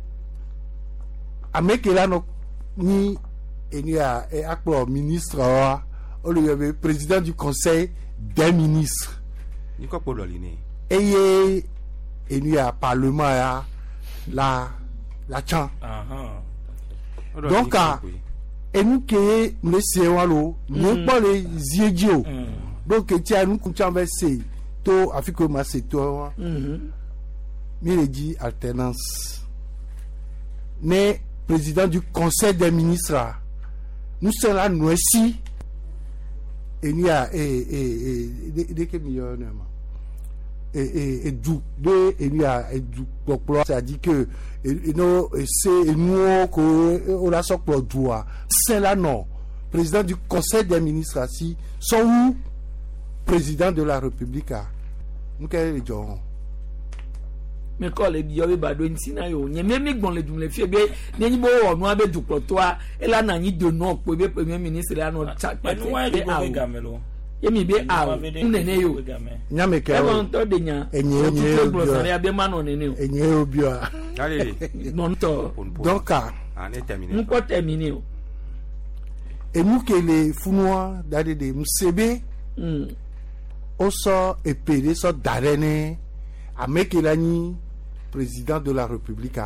Amekela no ni enia akpo ministre o le président du conseil des ministres. Ni ko polo lini. Eye enia parlement la chant. Donc enu ke me se walo, ne pas les ziedjo. Donc tia nous comptons verser to afiko maseto mi le dit alternance mais président du conseil des ministres nous sommes là nous aussi et il y a de que millionnaire et du de il y a du popolo ça dit que non c'est nous qu'on la sort pour droit c'est là non président du conseil des ministres si sont où président de la République nous quel genre mais quand les biobe bado nsina yo nyeme mi gbon le dum le fie be nyi bo onu abe du protoa e la na nyi de no po be premier ministre la no chat pa be gamelo yemi be aw nene yo nyame ka e won to de nya enye glossaire abe mano nene o enye obio allez non to donc on est terminé nous pas terminé et nous que les funwa dade de msebe oso epere so darene amekelani président de la République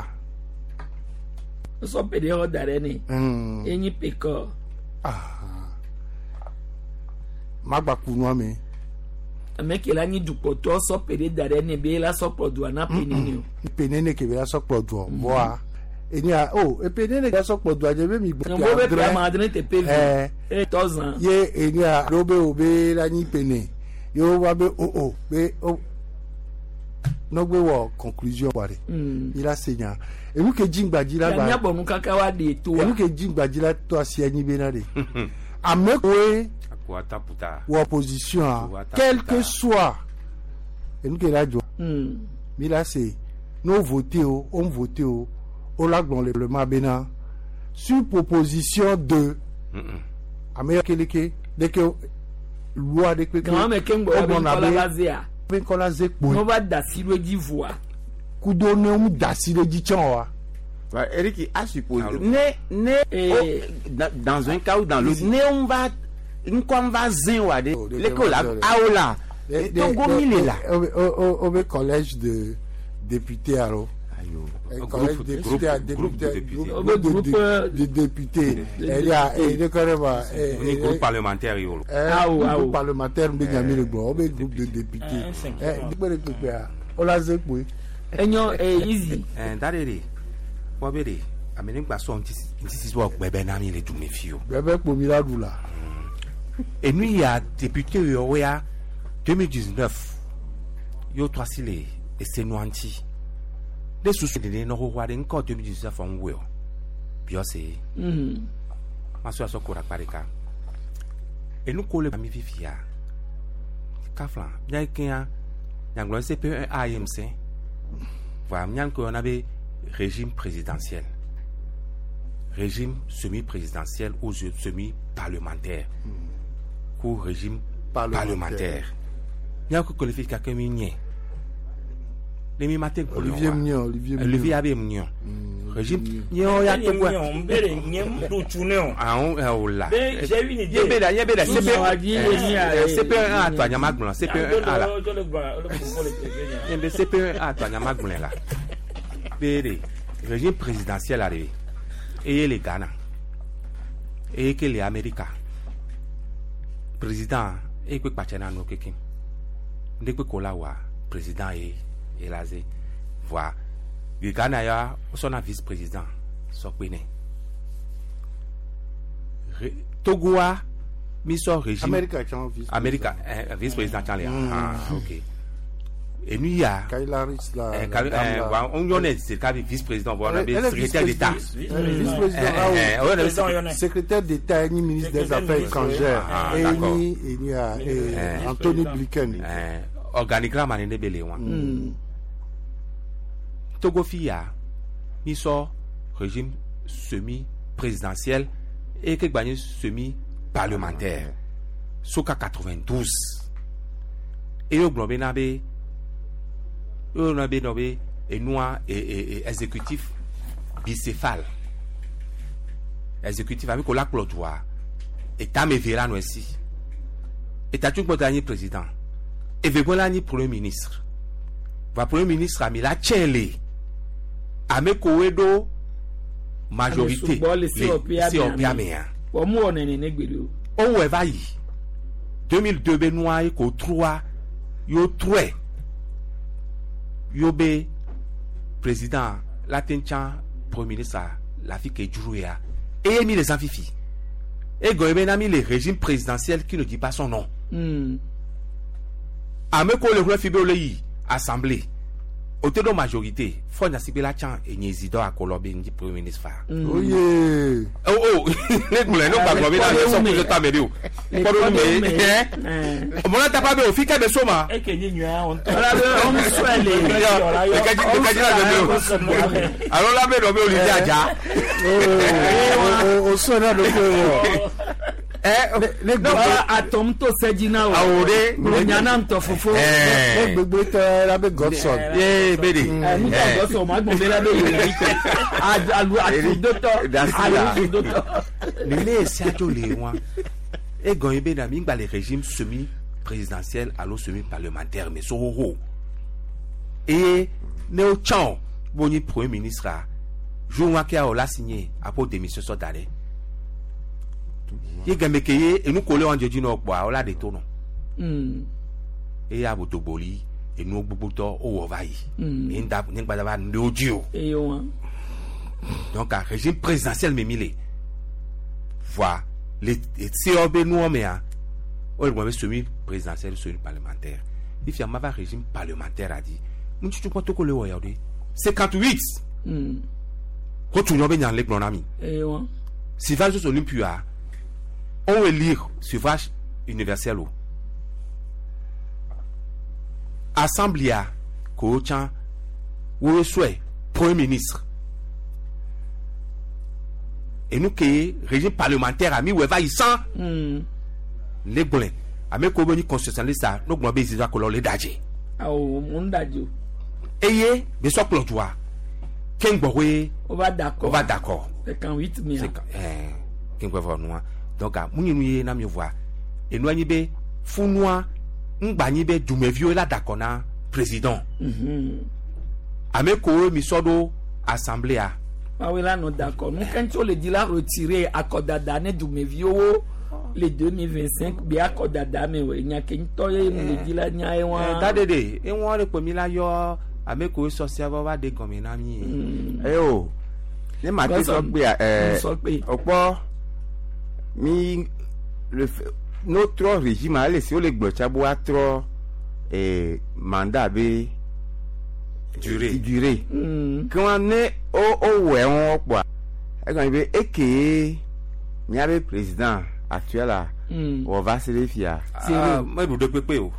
so pede o dareni enyi peko magba kunwa me amekelani dupoto so pede dareni be la so produa na penini penene ke be la so produa boa enia e penene ke so produa je be mi gbo be pe madre te pe 1000 ye enia robe obe la ni pene yo wa be be no gbe wo conclusion ware il a senya e mu ke jingbaji la ba ya bonu kaka wa de to e mu ke jingbaji la to asia ni be na de amekwe ou opposition quel que soit et nous que la jo mais là c'est nous voter on voter au lac dans le mabena sur proposition de Amérique Keleke dès que loi de que quand même kengo bazia ben kola zekpo no va dasilo d'Ivoire kudone mu dasilo di chanwa. Eric a supposé dans un cas ou dans l'autre on va zinwade l'école aola Togo mille là au collège de députés alors collège de députés il y a un groupe parlementaire groupe parlementaire Benjamin Legbo au groupe de députés on la zekpo enyo easy darere wabere amene gba so ntisi wo gbebe na mi le du mefio bebe po mi la dula et nous il y a député yo ya 2019 yo twasile et c'est noanti les sous de no ho wade encore 2019 on wo bio c'est maso aso kora pareka et nous kole mi vivia kafla bien ken nyanglo CP1 AMC voilà nyan ko on avait régime présidentiel, régime semi-présidentiel ou semi-parlementaire, ou régime parlementaire. Il y a un qualifié quelqu'un mignon. Les mi-matin, Olivier Mignon. Régime, il y a tout quoi. J'ai une idée. CP1 à toi, Nyamaglan. CP1 à la. CP1 à toi, Nyamaglan là. Régime présidentiel arrivé. Et les Ghana. Et que les Américains. Président, et que Pachana no Kekin. Dès que Kolawa, président et Lazé. Voilà. Le Ghana, il y a son vice-président. Sokbene. Togoa, mission régime. Américain, vice-président Charlie. Ah, ok. Et nous, il y a on y est, c'est le vice-président, voilà, secrétaire d'État. Secrétaire d'État et ministre des Affaires étrangères. Et il y a Anthony Blinken. Organigramme en Belé. Togo Fia, mission régime semi-présidentiel et que semi-parlementaire. Soka 92. Et au Globenabe. On a bien nommé et exécutif bicéphale. Exécutif avec la clotoire. Et t'as me verra nous ici. Et t'as tout le président. Et voilà ni premier ministre. Va premier ministre a mis la tchèle. A me kowedo majorité. C'est au piaméen. Pour moi on est négocié. On va y. 2002 Benoît et ko 3 yo 3. Yobe président Latenchan premier ministre la fille qui est jouée et mis les amphifi et Goyben a mis le régime présidentiel qui ne dit pas son nom. Ameko le roi Fibéolei assemblée auto majorité faut na sibela chan et Nyezido a Kolobe ndi premier ministre fa. Oui. Oh les moulins non pas Kolobe na so pour ta medio. Mon ta pas be fika be soma. Et que ni on alors là be do be Olivier Aja. Oh sona do ko. Les gars atom to sedina o awore nyana ntofofo gbegbe te la be Godson bede ni Godson ma gbon be la be alu docteur les siato le wa e gon be na mi gba le régime semi présidentiel allo semi parlementaire mais so ho et ne chant boni premier ministre jour qui a la signé après démission sur d'arrêt il gambe keye et nous coller en Dieu no bois on la détourne et à botoboli et nous boboto au vai inda n'gbadaba ndodio donc un régime présidentiel memile voilà les COB nous mais on le semi présidentiel semi parlementaire il y a un régime parlementaire a dit nous tu peux tout coller aujourd'hui 58 retournons bien les mon ami si va juste Olympia on élire suffrage universel ou assemblée coachan ou souhait premier ministre et nous qui régime parlementaire a mis ou va y sans les blins a mis comme une constitutionnaliste nous moi besoin que les danger mon dadio et mais soit plan droit ken bowe on va d'accord 58 000 ken bowe nous donc a muni nuye na mi voix et nous ani be funwa ngbani be dumevio la d'accord na président a mis ko mi sodo assemblée a ah oui là non d'accord nous quand on le dit là retirer accord d'année dumevio les 2025 bien accord d'année il n'y a qu'une toye le dit là nya e wa dadede e won le premier la yo ameko social va de comme un ami o les matin so pe opo mi le notre régime a laissé le gbochabo a trop mandat be durer quand on est au ouais on quoi e kan be eke mi ave président actuel là on va se défier moi do pepe o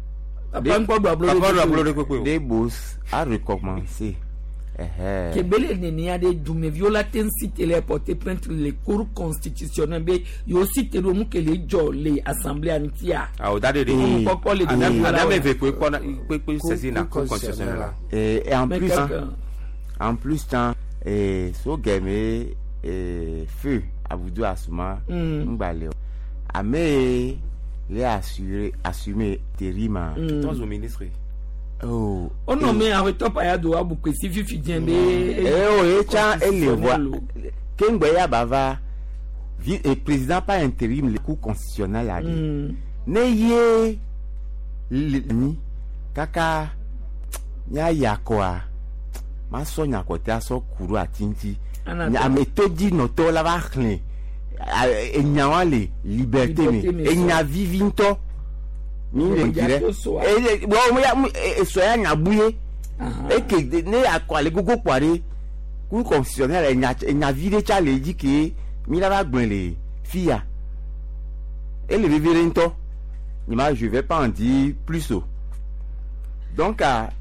des boss à recommencer. Kebele nenia de dume violaten cité les porter plainte les cours constitutionnels be yo cité do mu que les jo les assemblées antia ah o dade de poko les madame veut pour saisir la cour constitutionnelle et en plus temps so game feu Aboudou Assouma Mbale amé les assumer terrima tous au ministre oh non mais avec toi pas do abu que si fifi djembe cha ele voit kengbe ya bava président pas intérim le cour constitutionnel a dit ne ni kaka nya yakoa ma sonya ko ta so kuru atinti nya metodi no to la va clean enyawale liberté mais enya vivinto ni le dire et bon ya soya nya buye et que ne akwale gogo kware cour constitutionnel enya vide cha le dit que mi la va gbon les filles et le vivinto ni ma je vais pas en dire plus haut donc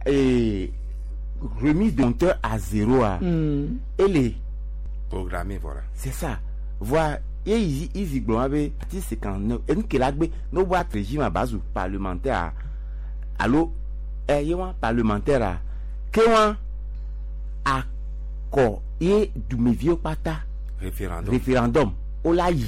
remise de compteur à zéro et les programmé voilà c'est ça voir et ils globent avec 59 et nous que la gbe no boîte régime à base parlementaire allo yéwa parlementaire que wa accord et du mevio pata référendum o la yi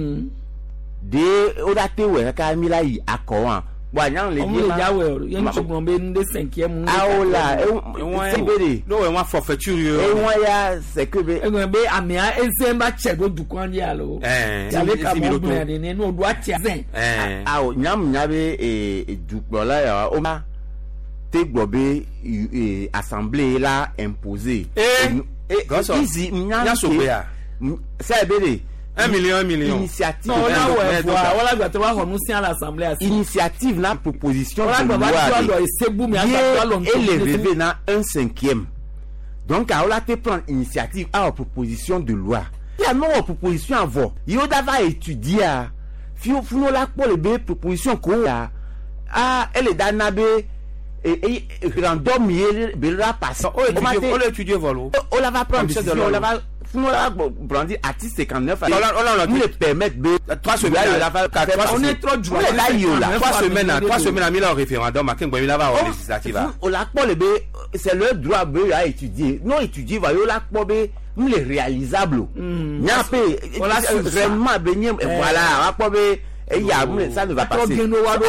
de o da te we ka mi la yi accord bon non les il y a une seconde de 5e ah là c'est béré non moi forfaiture et moi ya c'est que be amia ezemba chedo du kwandi alo avec ka mo ne no do atia ah nyam nyabe du gbola ya o ma te gbobe assemblée là imposé et ici nya sobea c'est béré 1 million initiative non là ouais voilà doit te voir renoncer à l'assemblée initiative na proposition de loi et les rêver na 1/5. donc on la te prendre initiative à proposition de loi il y a non proposition avant il y a étudier fino la pour les proposition ko ah elle est danabe et random il la passe on l'étudier volo on la va prendre on la va nous brandi artiste 59 on nous le permettre 3 semaines on est trop dur 3 semaines à mis le référendum à Kengbo il va au législative on la pour le c'est le droit à étudier non étudier va yo la pour nous les réalisables nya pe vraiment benye voilà va pour Et il y a, ça ne va pas passer.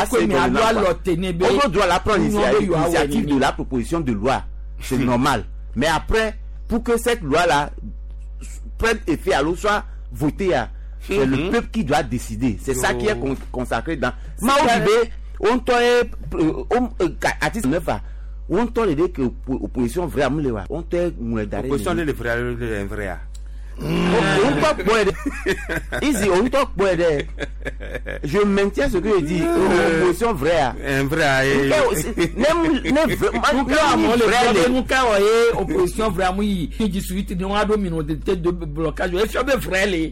On doit la prendre l'initiative de la proposition de loi. C'est normal. Mais après, pour que cette loi-là prenne effet, alors soit votée, c'est le peuple qui doit décider. C'est ça qui est consacré dans. Maoubé, on t'aurait, à titre neuf, on t'aurait dit que l'opposition vraiment les on t'aurait d'arrêt. L'opposition est vrai. Je maintiens ce que je dis. L'opposition vraie. Opposition vraiment il dit suite de un domino de tête de blocage. Et c'est vrai les.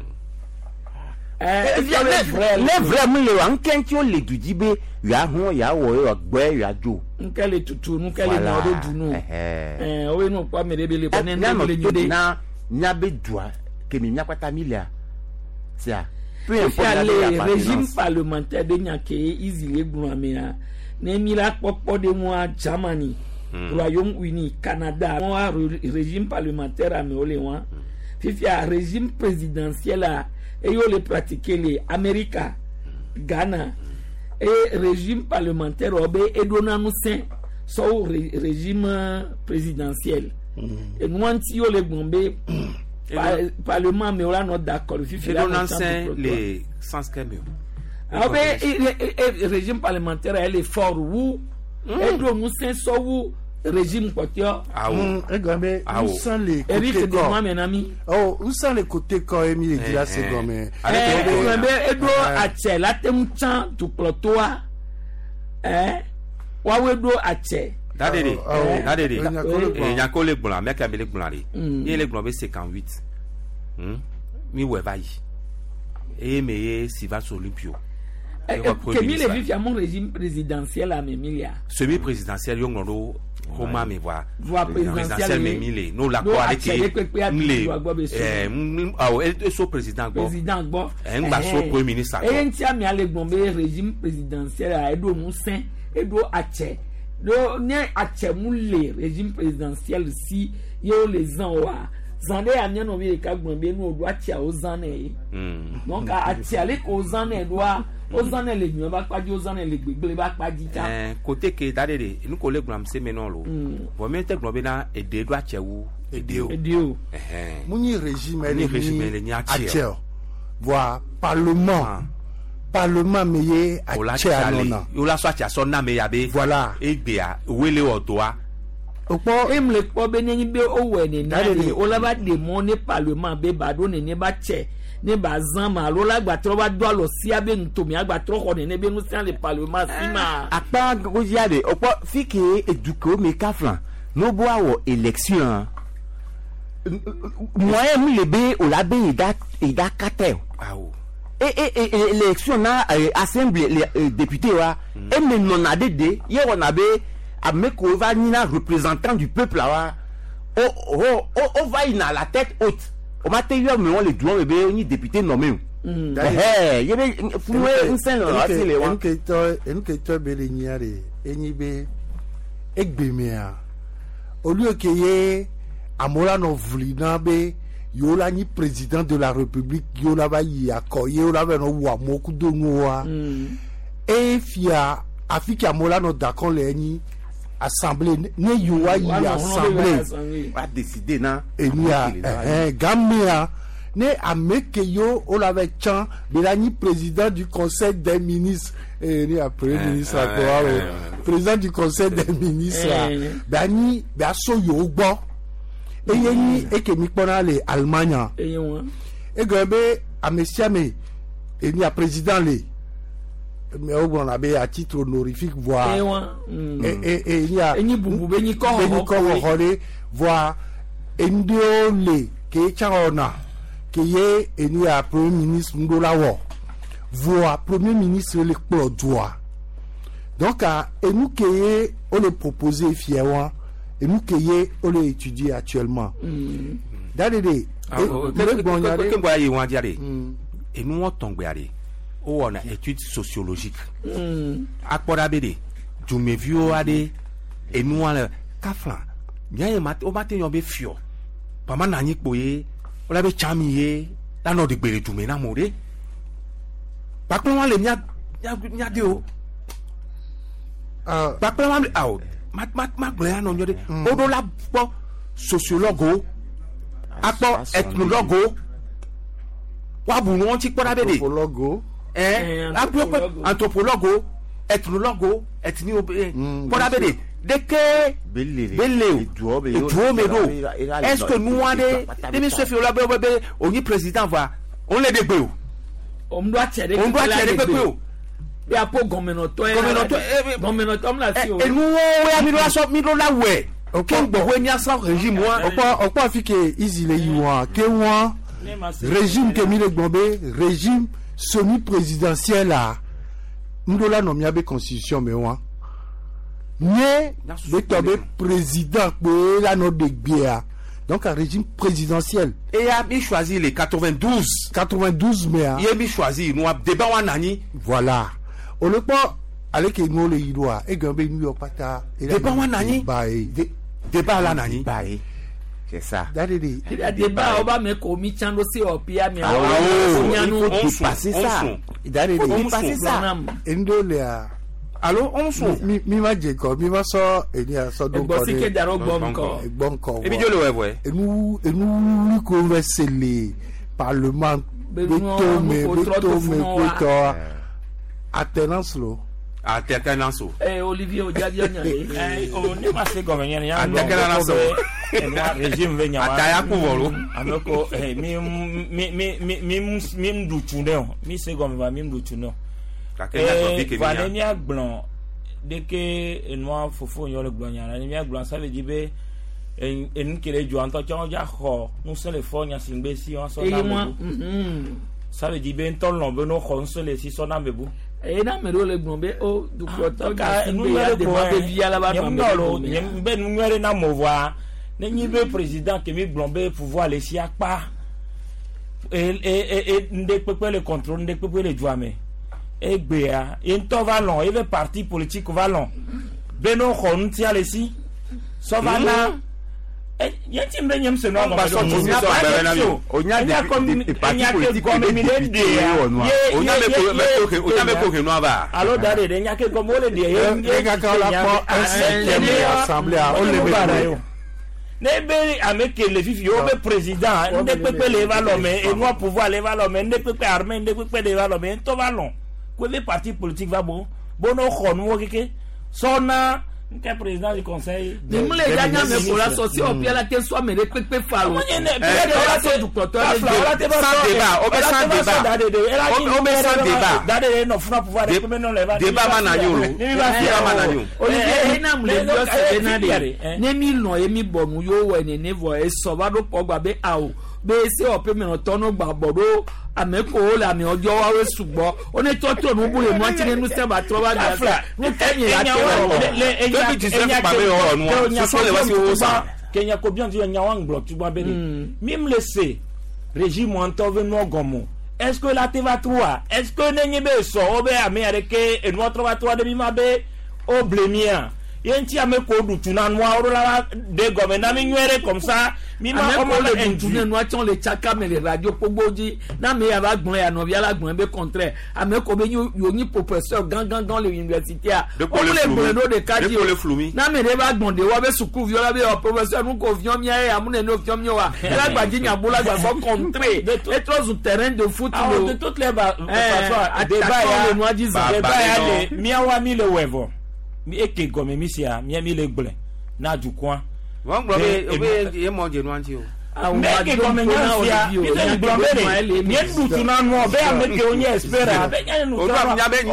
Les vraiment les en quintio les du dibé ya hon ya wo ogbe ya jo nkele tutu nkele na odo dunu we no kwa merebele bonen na le nyode na nyabe doa que mi nyakwata milia sia peu importe le régime parlementaire de nyake izile gbunamea na mira popo de moi Germany Royaume-Uni Canada moi régime parlementaire améolé wa fifia régime présidentiel là et yo le pratiquer les Amérique, Ghana et régime parlementaire obé et donna nous saint so régime présidentiel et nous anti yo le bombé parlement mais on a not d'accord et donna saint les sens que mieux obé régime parlementaire elle est fort ou et donna nous saint so ou régime quotio où sont les côtés corps où sont les côtés corps Émile dit là c'est comme edo ache la temchan tu plotoa wawe do ache dadede nyako le gbon me ka le gbon le le gbon be 58 mi we bayi e meye siva solumpio Kemi le vivia mon régime présidentiel à Memilia semi présidentiel yo ngoro comment me voir présidentiel Memile no la quoi avec et so président gbo ngba so premier ministre et ntia mi ale gbon be régime présidentiel a edo mu sen edo ache do ne ache mu le régime présidentiel si yo les ans wa zande ya mi no bi ka gbon be no do ache o zane donc ache ale ko zane do ozane le nyo ba paji ozane le gbegbe ba paji ta côté que dadede nous ko le gbam se menon lo bo me te gbon na ede do achewu edeo muni régime le ni acheo voir parlement meye acheo yo la so achea so na me ya be voilà egbea wele odoa opo emle po be ni be owe ni na o la ba de mo ni parlement be ba do ni ba che ne bazan ma lo la gbatro ba do lo si abe ntomi agbatro ko ne be nu si le parlement si ma apa gojiade opo fiki eduko me kaflan no bo awo election moyen mi lebe o la be ida kate et élection na assemblée les députés wa et me non adede ye on abe ameko va ni na représentant du peuple là on va in à la tête haute au matin mais on les doit be ni député nommé yebe fumwe nsen lo asile wa enketo be le nyare enyibe egbemea au lieu que ye amola no vulina be yola ni président de la république yola ba yi akoye yola be no wa moku do nwa e fia afiki amola no d'accord le ni assemblée ne yowa yi assemblée va décider na enia gamia ne ameke yo o la ve chan de la ni président du conseil des ministres ni après ministre président du conseil des ministres bani ba so yo gbo eyeni ekemi pona le Allemagne egbe amesiame eni a président le mais on a be à titre honorifique voir et il y a eni bubu be ni ko voir endio le ke chaona que ye eni a premier ministre ndolawo voir premier ministre le plodoa donc et nous que on le proposer fièrement et nous que on le étudier actuellement dadede que boya yi wan diare et nous on tongbe are o on a étude sociologique akpoda bede jumevio ade et nous on kaflan bien o matin yo be fio pama na nyi poye o la be chami ye la no de gbere jume na more bakpɛ wa le mia de o bakpɛ wa le awo ma gblɔ ya nɔ nyɔ de o do la kpɔ sociologue akpɔ ethnologue wa bu nu wɔn ti kpɔ da bɛ de anthropologue ethnologue kpɔ da bɛ de deke bele o eduo me do est-ce que nous ade demi se fi o la bɛ onyi président va on le de gbe o on doit tirer pe o bi apo gɔmɛnɔtɔ mla si o enu wo ya mi do la wɛ ke gbɔ wo ni asa régime wa ọ̀pọ̀ afi ke izi le yi wa ke wọn régime ke mi le gbɔn be régime semi présidentiel la ndola nɔ mia be constitution me wa nye be tɔ be président kpe la nɔ de gbea donc un régime présidentiel. Et a bien choisi les 92 mais il a bien choisi nous a débat wa nani voilà on le pas aller que nous le idoa et gambe New York pata débat wa nani débat la nani c'est ça débat oba me ko mi chando si opia mi on passer ça passer ça endolea allo on so mi ma je ko mi ma so eni aso do ko ni gbonko e bi jo le we enu ni ko vesele parlement beto me alternance lo Olivier Ojadia o ni ma se gọmẹnyẹ ni ya alternance régime ve nyawa ataya ku volo ameko mi mdu tunde mi se gọmẹ ba mi mdu tunde voilà ni agblon de que enoi fofo yo le glonyana ni agblon ça veut dire en kele jo anto chon ja ho nous se le fo nya singbe si on so na ça veut dire ben ton lombe no ho so le si so na mebu e na me le gbon be o du proto ga nu ya de ma be via la ba no be nu ngere na movoa ne nyi be président que mi blombe pouvoir le si apa et nde pepe le contrôle nde pepe le joame egbea into valon eve parti politique valon beno khon ti alesi so vana yenti mbe nyem se no ba so ti so bere na yo onya de parti politique ko mi le de onya me ko ke no aba allo dare de nya ke ko mo le de ye ga ka la po assemblée on le met nebe ameke le fifi o be président nde pepe le valon mais et moi pouvoir le valon mais nde pepe armée nde pepe le valon mais to valon que les partis politiques va bon no khonu keke sona nke président du conseil de mule ya nya me ko la soci o pia la ke so me le pepe falo la so du proto sans débat dade no funa pouvoir de comme non le va débat mananyo Olivier na mule yo se na de ne mi no e mi bo mu yo we ne vo e so ba do pogba be awo be se o pe me no tono gbagbodo ameko la mi ojo wa we sugbo oni to no bule mo ti ne nu se ba to ba da ni tenyin la te depuis 19 pa be o no so le va si o sa Kenya ko bien dire nyawa nglo tu ba be mim laisser régime en to ve no gomo est-ce que la te va toi est-ce que nenye be so o be amerique et notre va toi de mi ma be o blemia yenti ameko du tuna noa o la de gomme na mi nwere comme ça mi ma ko le tuna noa ti on le chaka me le radio pogboji na me ya ba gbon ya no bia la gbon be contraire ameko be yo ni professeur gangan dans l'université a o le gbon no de kaji na me de ba gbon de wo be suku viola be professeur nu ko vion mi ya amune no vion mi wa la gbaji nya bola gba so contraire et trop sur terrain de foot de toutes les façons débat ya le mi awa mi le wevo mi eke gome mi sia mi le gble na jukwa won gbo be e mo je no anti o me eke gome na sia mi le gble mi du tu na no be ameke onye espera be nya nu nya be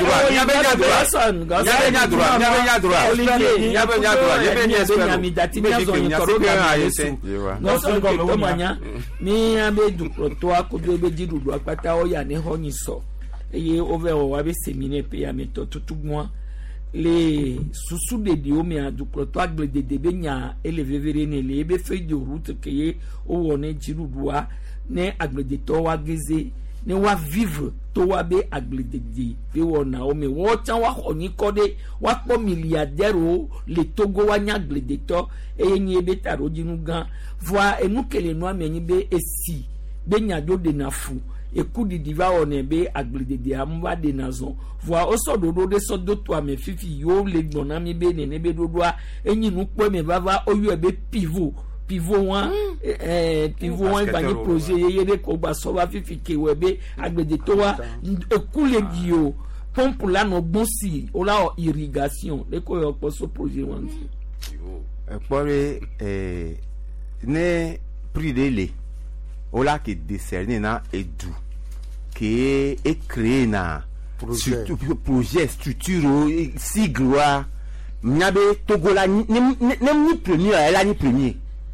espera mi dati mi azo ni koro ga yesu no so go me manya mi abe du proto akodo be diru do apata o ya ni ho ni so eye over o wa be semine pe ya meto tutugwa les sous de diomia du proto agble de debenya elevevere ne le be feuille de route que ye o woni jirudua ne agble de to wa geze ne wa vivre to wa be agble de be wona o me wo chan wa oni kode wa po milliardaire o le Togo wa nya agble de to e yin be taro jinu gan voi enu kele no amenyi be esi be nya do de nafu eku didi va wɔnɛ be agbledede amuva de nazɔn voa wosɔ ɖoɖo ɖe sɔ do to ame fifi yiwo le gbɔna mi be nene be ɖoɖoa enyi nukpɔ me vava oyɔe be pivot wa pivot wa gbanye projet yeye ɖe ko gba sɔ va fifi ke wɔ be agbedeto wa eku le dzi o pompe la nɔ gbɔn si o la wɔ irrigation ɖe ko yɔ kpɔ so projet wa ŋuti. Ekpɔ be ne prix de le o la ke décerné na edu ke e créé na projet structure sigle wa miabe Togo la ni premier elle a ni premier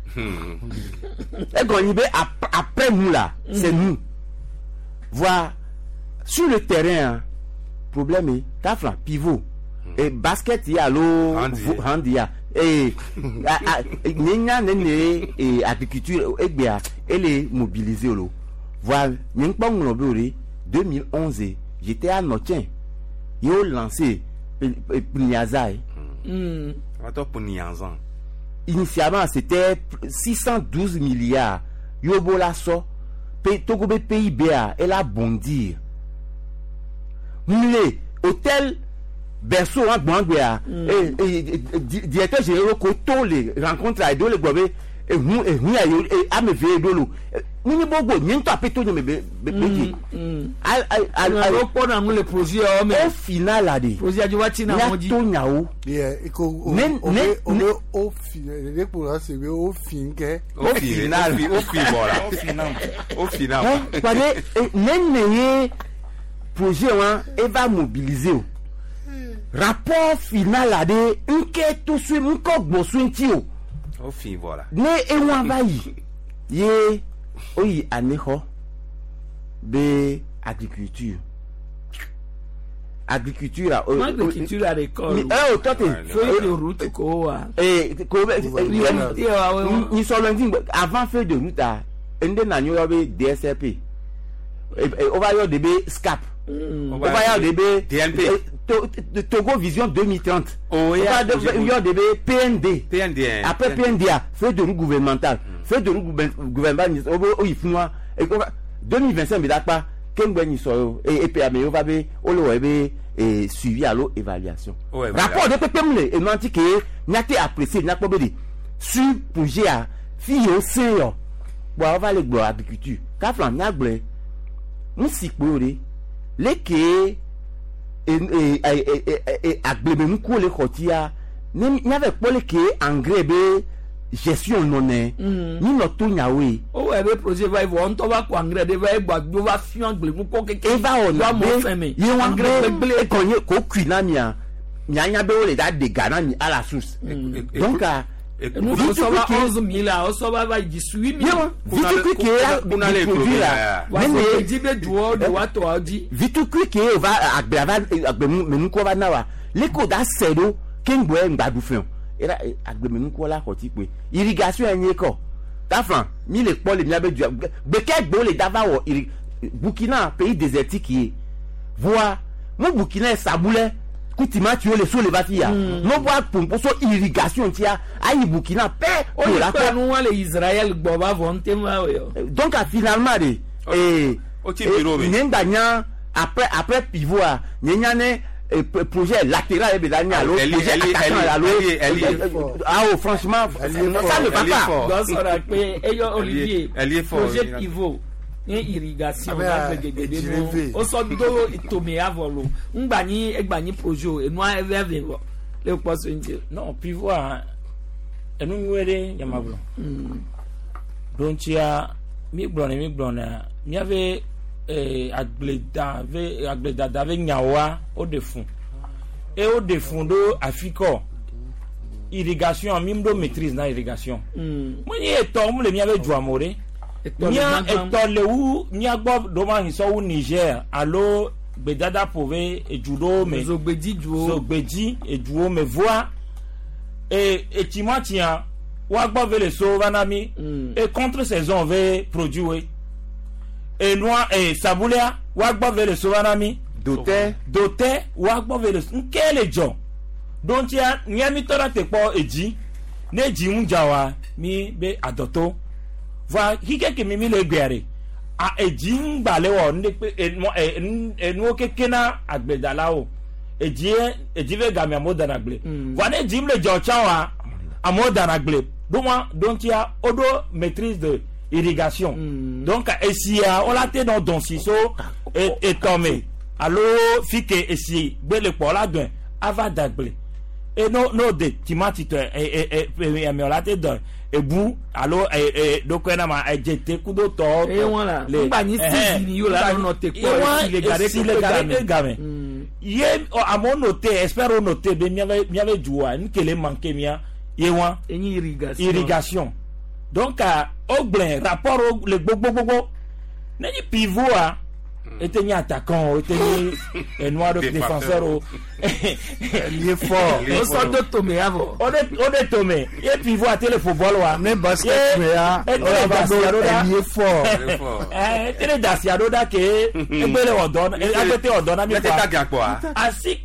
et quand après nous là c'est nous voir sur le terrain problème est tafla pivot et basket ya lo hand ya et nenya nene et agriculture et bien elle est mobilisée lo voir nyengpa nglobe 2011 j'étais à Notien yo lancé Puniazai initialement c'était 612 milliards yo bola so Togo be PIB elle a bondir mule hôtel berceau en Gbangbe et directeur général ko to les rencontre à do le gobe et hu ayo a me ve do lo ni bogo ni to apeto ni me be al ko na le projet o me au final là de projet ajiwati na moji to nyawo au final les pour c'est au fin que au final parce que projet on va mobiliser rapport final là de nke to su nko gbosunti o au fin voilà ne ewa bayi ye oyi aneho be agriculture agriculture à l'école o tote feuille de route ko wa ni so lundi avant feuille de route a ende na nyo be DSP o va yo de be SCAP on va y avoir des TNP Togo Vision 2030 on va y avoir des PND après PND feuille de route gouvernementale feuille de route gouvernementale au ifnoa 2025 mais d'accord kengben so et PAME va be o le be suivi à l'eau évaluation rapport de PPMle et nanti que nyate apprécier n'a pas be sur projet a fi au senior bon on va le gbo agriculture ka flan nyagble musikpore leke agbebe nko le khotia ni avec pour leke engrais be gestion nonne ni no to nyawe o we be projet va on to va ko engrais de va gbagbo va fi engrais nko keke va on mo feme ye engrais ble ko ye ko kwinamia nyanya be o le da de Ghana ni à la source donc nous sommes à 11 000 là, on s'en va 18 000. Vite que on a les produits là. Mais dit be duo de wato audi. Vite que va agbava menu ko va na wa. Le ko da sedo kengbo e ngbadu fion. Era agbe menu ko la ko ti pe. Irrigation enye ko. Ta fran, mi le po le mi abe du. Beke gbo le dava wo Burkina pays désertique. Voa, mon Burkina saboule. Koutima tu le sous le bâtiment non bois pour so irrigation tia ayi Burkina pe o la ko nu wa le Israël gbo ba vonte ma yo donc finalement nyendanya après pivot nyenya ne projet latéral et danya lo projet franchement ça ne va pas donc ça a pe eyo Olivier projet pivot ni irrigation la gbegede no o so do itome avolo ngbani egbani projet enu ave le poso nje non pivot enu nwere yamaglo donc ya mi blona mi ave agbleda dave nyawa au defund et au defundo afiko irrigation mi ndo maîtrise na irrigation mo ni eto mo le mi ave juamore nia eto lewu nia gbo do ma hiso wu Niger allo bedada pove ejudo me zogbeji ejuo me voix et timatia wa gbo vele so vanami et contre saison ve produit et noa et sabulia wa gbo vele so vanami dote wa gbo vele nkele jo donc ya nia mi tora te po eji neji unjawa mi be adoto va hike ke mi le gbeare a ejin gbale wo nde pe enu kekena agbedala o ejive ga mi amoda na gble wane ejim le jocha wa amoda na gble donc il y a odo maîtrise de irrigation donc esia on la te dans don siso et tomé allo fike esi gbele po la dun ava dagble et no de timati to e mi on la te don ebu allo donc na ma ejete kudo to e wala ngba ni sisi ni yo la no te ko si le gare game ye amo note espero note be mi ave joa nkele manke mia ye wan irrigation donc ogblin rapport le gbogbogbogbo nani pivot a était ni attaquant était ni noir de défenseur il est fort on sort de Tomé avant on est Tomé et pivot à télé football wa mais basket mais il est fort télé dasiadoda ke egbele odon agbete odon na mi kwa asi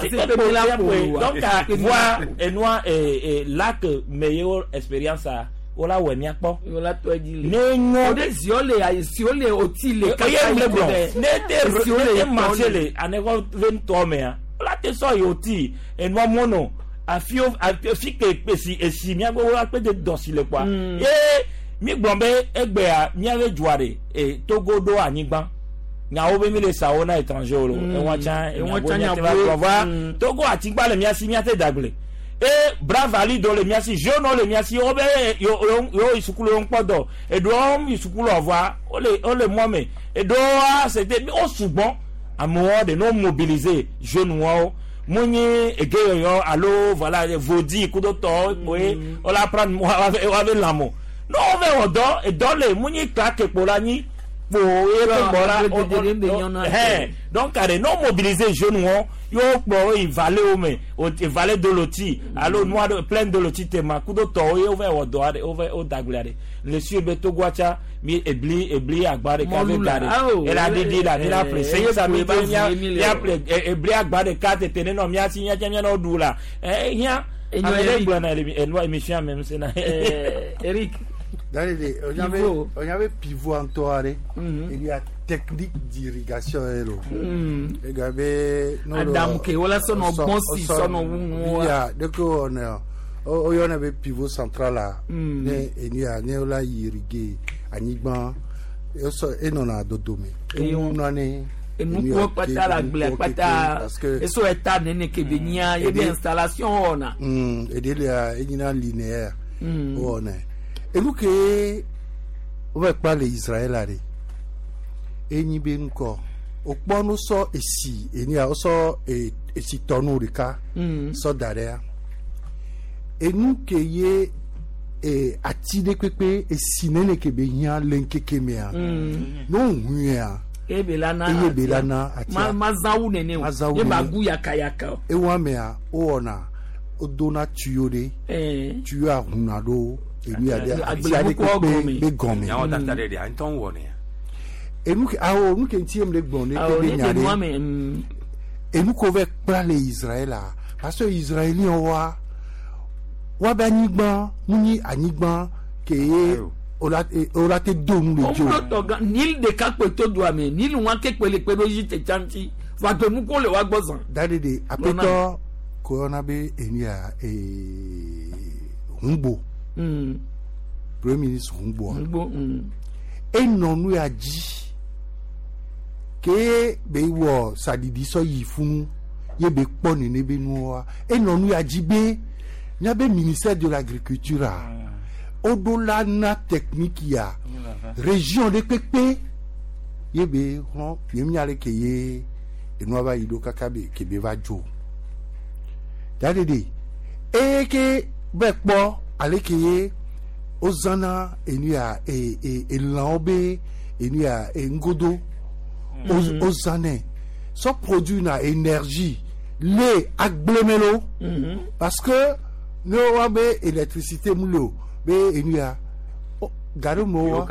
donc voir et noir et là que meilleure expérience a ola we mi apo ola to ejile ne ngo de siole otile kaya le bro ne te siole machele anego 20 mea ola te so yoti enwa mono afio fike pesi esi mi ago wa pe de dosile kwa mi gbombe egbe a mi ave juare togodo anigban nya obe mi le sawo na étranger o enwa chan nya ba togo atigba le mi asi mi ate dagle brave ali do le miasi jono le miasi obe yo isukulu npodo edo isukulu ova ole momme edo c'était o sugbon amo de no mobiliser jeune wa munyi egeyo yo allo voilà vodi kudo to we ola prendre moi avec lamo no ve odo edo le munyi klake polani po donc are no mobiliser jeune wa yo po i vale o me o vale de loti allo noir de plein de loti tema kudo to yo ve odo are o daglare le sur beto gwacha mi ebli agbare ka ve gare e la didi la presse ça mi ya ebli agbare ka te tene no mi asi nya no dula nya ale gbona le no émission même c'est na Eric on y avait pivot en toile il y a technique d'irrigation et gabe Adam ke wala sono bonsi sono ya donc on y avait pivot central là il y a la irriguer anigban et non a dodome et on en est nous ko pata la gle pata eso eta nene ke benia et des installations ona et il y a une linéaire on est et nous que on va parler Israël là enyi be nko okpo no so esi eni a so esi tonu rika so dare enu ke ye ati de pepe esi nene ke be yan lenke kemia no huya ebelana ati mazawu nene e bagu yakayaka e wa me a ona odona tuyode tuyo a hunado eni a de be gomi ya o doctor de anton woni et nous qui le bon et nous qu'on veut parler Israël parce que Israélien wa banigban muni anigban ke ola te dom le jo nil de kakweto doa me nil wan ke pele pedoji te chanti wa to mu ko le wa gbozan dadede apeto ko ona be enia humbo premier ministre humbo et non nous a dit ke be wo sadidi so yi fun ye be po ni ne be nu wa e no nu ajibe nya be ministère de l'agriculture odola na technique ya région de pepe ye be ho ye nyale ke ye enu ba ido kakabe ke be va jo dadede e ke be po ale ke ye ozana enu ya e laobe enu ya ngodo aux années so produit na énergie les agblemelo parce que no wa be électricité mulo be enuya garumo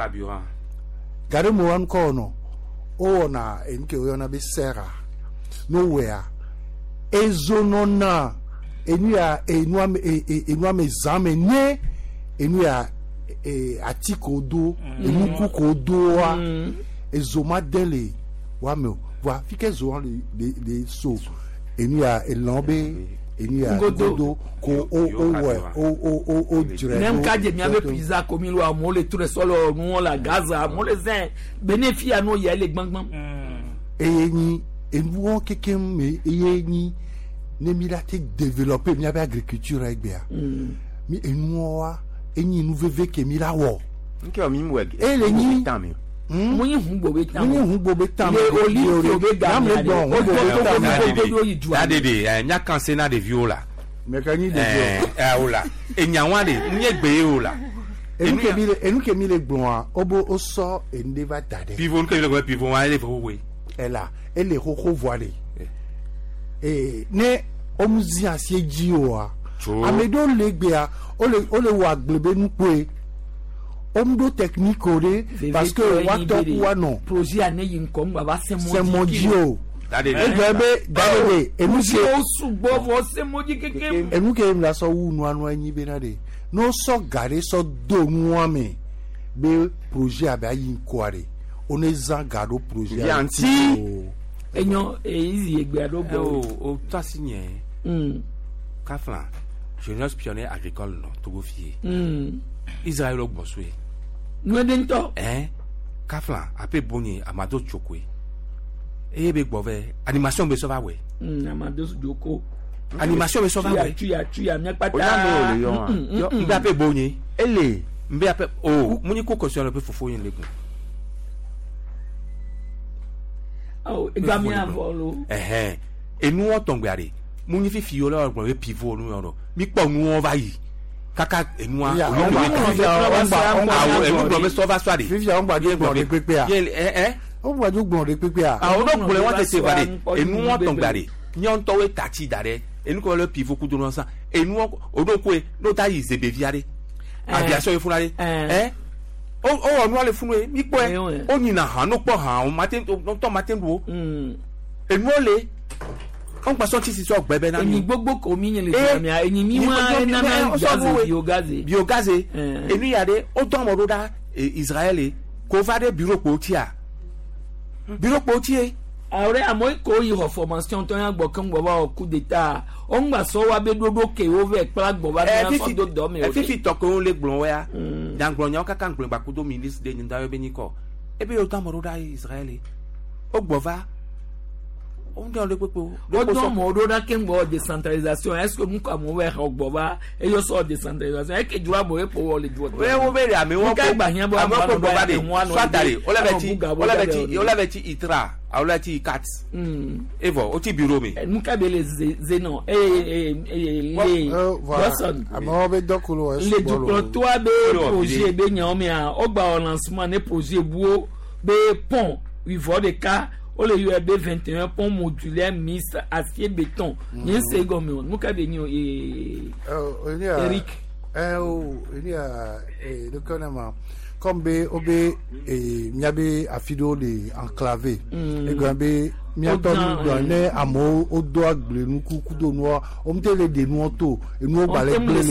nko no o na enke o na be sera nowhere ezonona enuya enua me zame ne enuya atiko do enuku ko do wa ezoma dele wa me wa fike zo le so eni a elombe eni a godo ko o jire nem ka je mi abe pizza ko mi lo amole tout solo nu la gaza amole zen benefia no ye le gbangban eyeni enu keke me eyeni ne mi la te développer mi abe agriculture egbea mi enu wa eni nu veve ke mi la wo nke o mi mu ege ele ni tami mo yin hun gbobe tam le oli obe ga mi na de nya kan se na de viola mécanique de ola enyanwa de nye gbe ola enu ke mi le gbon obo o so ende va dade pivot ke le go pivot wa le fo we ela ele koko voile ne omuzi asie ji o a amedo legbea o le wa glebe nu pe omdo technique ode parce que wa to wa non projet ane yin kom baba c'est mon dio dade enu ke o sugbo vo c'est mon dio keke enu ke mi la so wu nu anu anyi be na de no so gare so do nu ame be projet aba yin kware one zan gado projet anti enyo easy egbe adogo o ta signé kafla jeunesse pionnier agricole non togo fié Israël ogboswe nwedento kafla ape boni amado chokwe ebe gbove animation be so va we amado joko animation be so va we tu ya mi pata o le yo mbe ape boni ele mbe ape o muni ko question le pe fofo yin legun igba mi avolo enu won tongbeare muni fifi yo lo gbon we pivot nu oro mi po nu won va yi kaka enu a enu gbon me so va swade fifi a ngba gbon de pepe a o gba ju gbon de pepe a o no gbon le won tete vade enu won tongbeare nyon to we tati dare enu ko le pivot ku do no san enu odoko e no ta yi zebe viare aviation e funare o onu ale funu e mi po e o ni na han no po han o matin to matin do enu ole on pa sorti si so gbebe na ni gbogbo ko mi yin le mi eni mi wa na na biogaze enu yade o to mo da Israel ko va de bureau po ti e ààrẹ àmọ́ kò yí formation tó yàn gbọ́ kán gbọ́ bá coup d'état ó ń gbà sọ wá bẹ́ dódó ké ó fẹ́ pẹ́ gbọ́ bá ní sọ tó dọ́ mi. fífi tọkọ ń lé gbọ̀n wẹ́yà dàgbọ̀n yàn kàkà ń gbọ̀n gbàkú tó ministre de nígbà wẹ́bẹ́ ní kọ́ ebi yóò tán mọ̀rọ̀ dá Israel ó gbọ̀ va ó ń dẹ́ ọ̀lẹ́ pépé o. ó tán mọ̀rọ̀ dá ké ń gbọ́ décentralisation est-ce que mú kà mú wẹ́ ọ̀ gbọ̀ va e yóò sọ décentralisation ẹ̀ kéjú àmọ̀ ẹ̀ pọ̀ wọlé ju ọ̀tọ̀. wọ́n bẹ̀rẹ̀ àmì wọn kó bá de sọ́tàrí ọlẹ́bẹ̀tì ìtura awolati cat evo o ti biro mi mukabele zeno le Watson amo be dokulo le dokulo to abe projet be nyan mi a o gba lancement ne projet buo be pont Rivaux de Ca o le UB 21 pont modulaire mixte acier béton ni se gomi mukabe ni Eric il y a le connama comme be obe miabe afido le enclavé e gambe miatonu donné amo odo agble nuku kudo no o mtele de no to enu gbale gle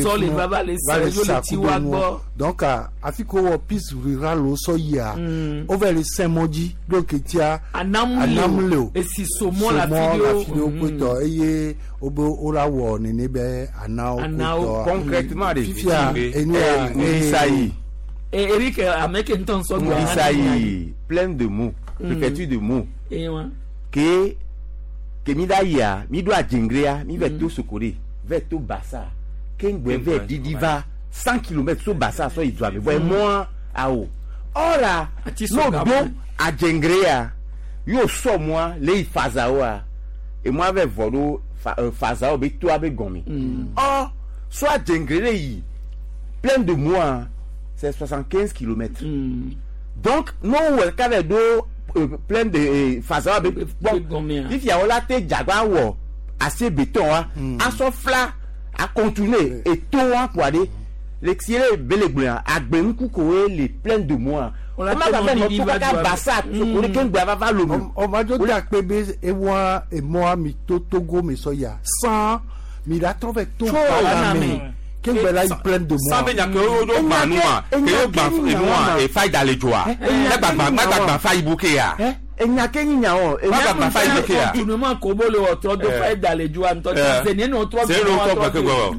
le ti wa gbo donc afiko wo peace rural o so ya over le Saint-Moji donc tia anamle esi somo la video poto eye obo orawo ni nebe anao concrètement de fifia enu sai Eric ameke nton so gbo isayi plein de mots préfecture de mots que mi da ya mi do ajengrea mi ve to sokore ve to bassa kengbe ve didiva 100 km so bassa so izo ame vo mo awo ora no do ajengrea yo so moi le fazao a et moi ve volo fazao be to abe gomi so ajengrea yi plein de mots c'est 75 km. Donc, nous, quand même, plein de façons, bon, il y a là, t'es jaguar, assez béton, à son flat, à contourner, et tout, pour aller, l'excellent bel blanc, à ben coucou, les plein de mois. On a fait notre bassat, on est qu'un bavard le monde. On va dire que bébé, et moi, mi togo, mais soya, sans, mi la trouve tout, Quem vai lá e prendre de moi? Sabe que eu dou banua, que eu banua e faz d'allejo a. Magba faz bukeya. Enyake nyao. Magba faz bukeya. Continuellement kobole otro do faz d'allejo a nto. C'est né no trop. C'est no trop que go.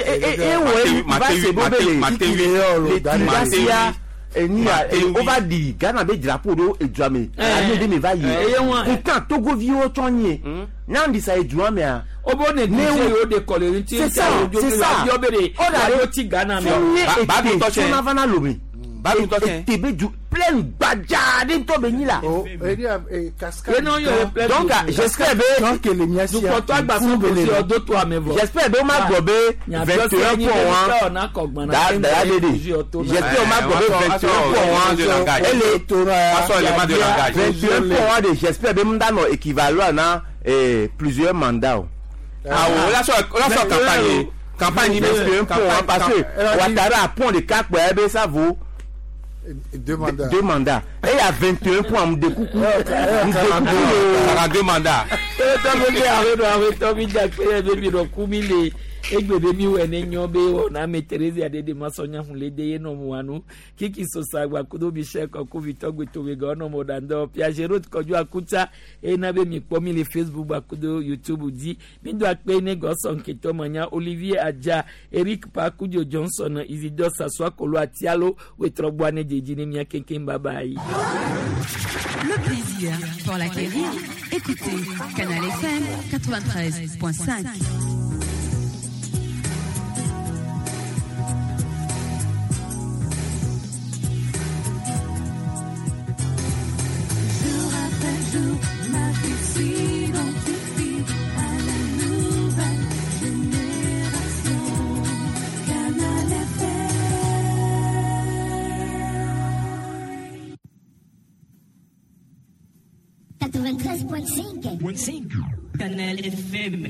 On va dire Ghana be drapeau do edjame ani de me va yi pourtant Togo vi o tonye nan di sa edjame a obone ni o de kolerin ti c'est ça yobere o da ti Ghana me ba do to che na vana lomi ba do to che tebe du plein badja de to be ni la cascade donc j'espère que les miens si j'espère be ma gobe 21 points j'espère ma gobe 21 points j'espère be m'da no équivalent na plusieurs mandats là sur campagne parce que Ouattara a point de 4 pour ça vaut 2 mandats. Et il y a 21 points. De coucou. 2 mandats. Egbebe mi wene nyobe na meterezi adede masonya hulede ye no muanu kiki sosagwa kudo Michel ko vitogwe towega no modando pia Jerot koju akuta na be mi pomi le Facebook bakudo YouTube di mi do akpe ne goson keto manya Olivier Adja Eric Pakujo Johnson Isidore Saswa Kolo Atialo wetrobwane jejine mi akenken babai. Le plaisir pour l'acquérir, écoutez Canal FM 93.5. Ma vie s'identifie à la nouvelle génération. Canal FM 93.5. Canal FM.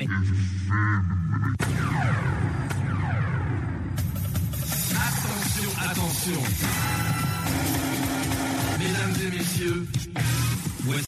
Attention. Mesdames et messieurs.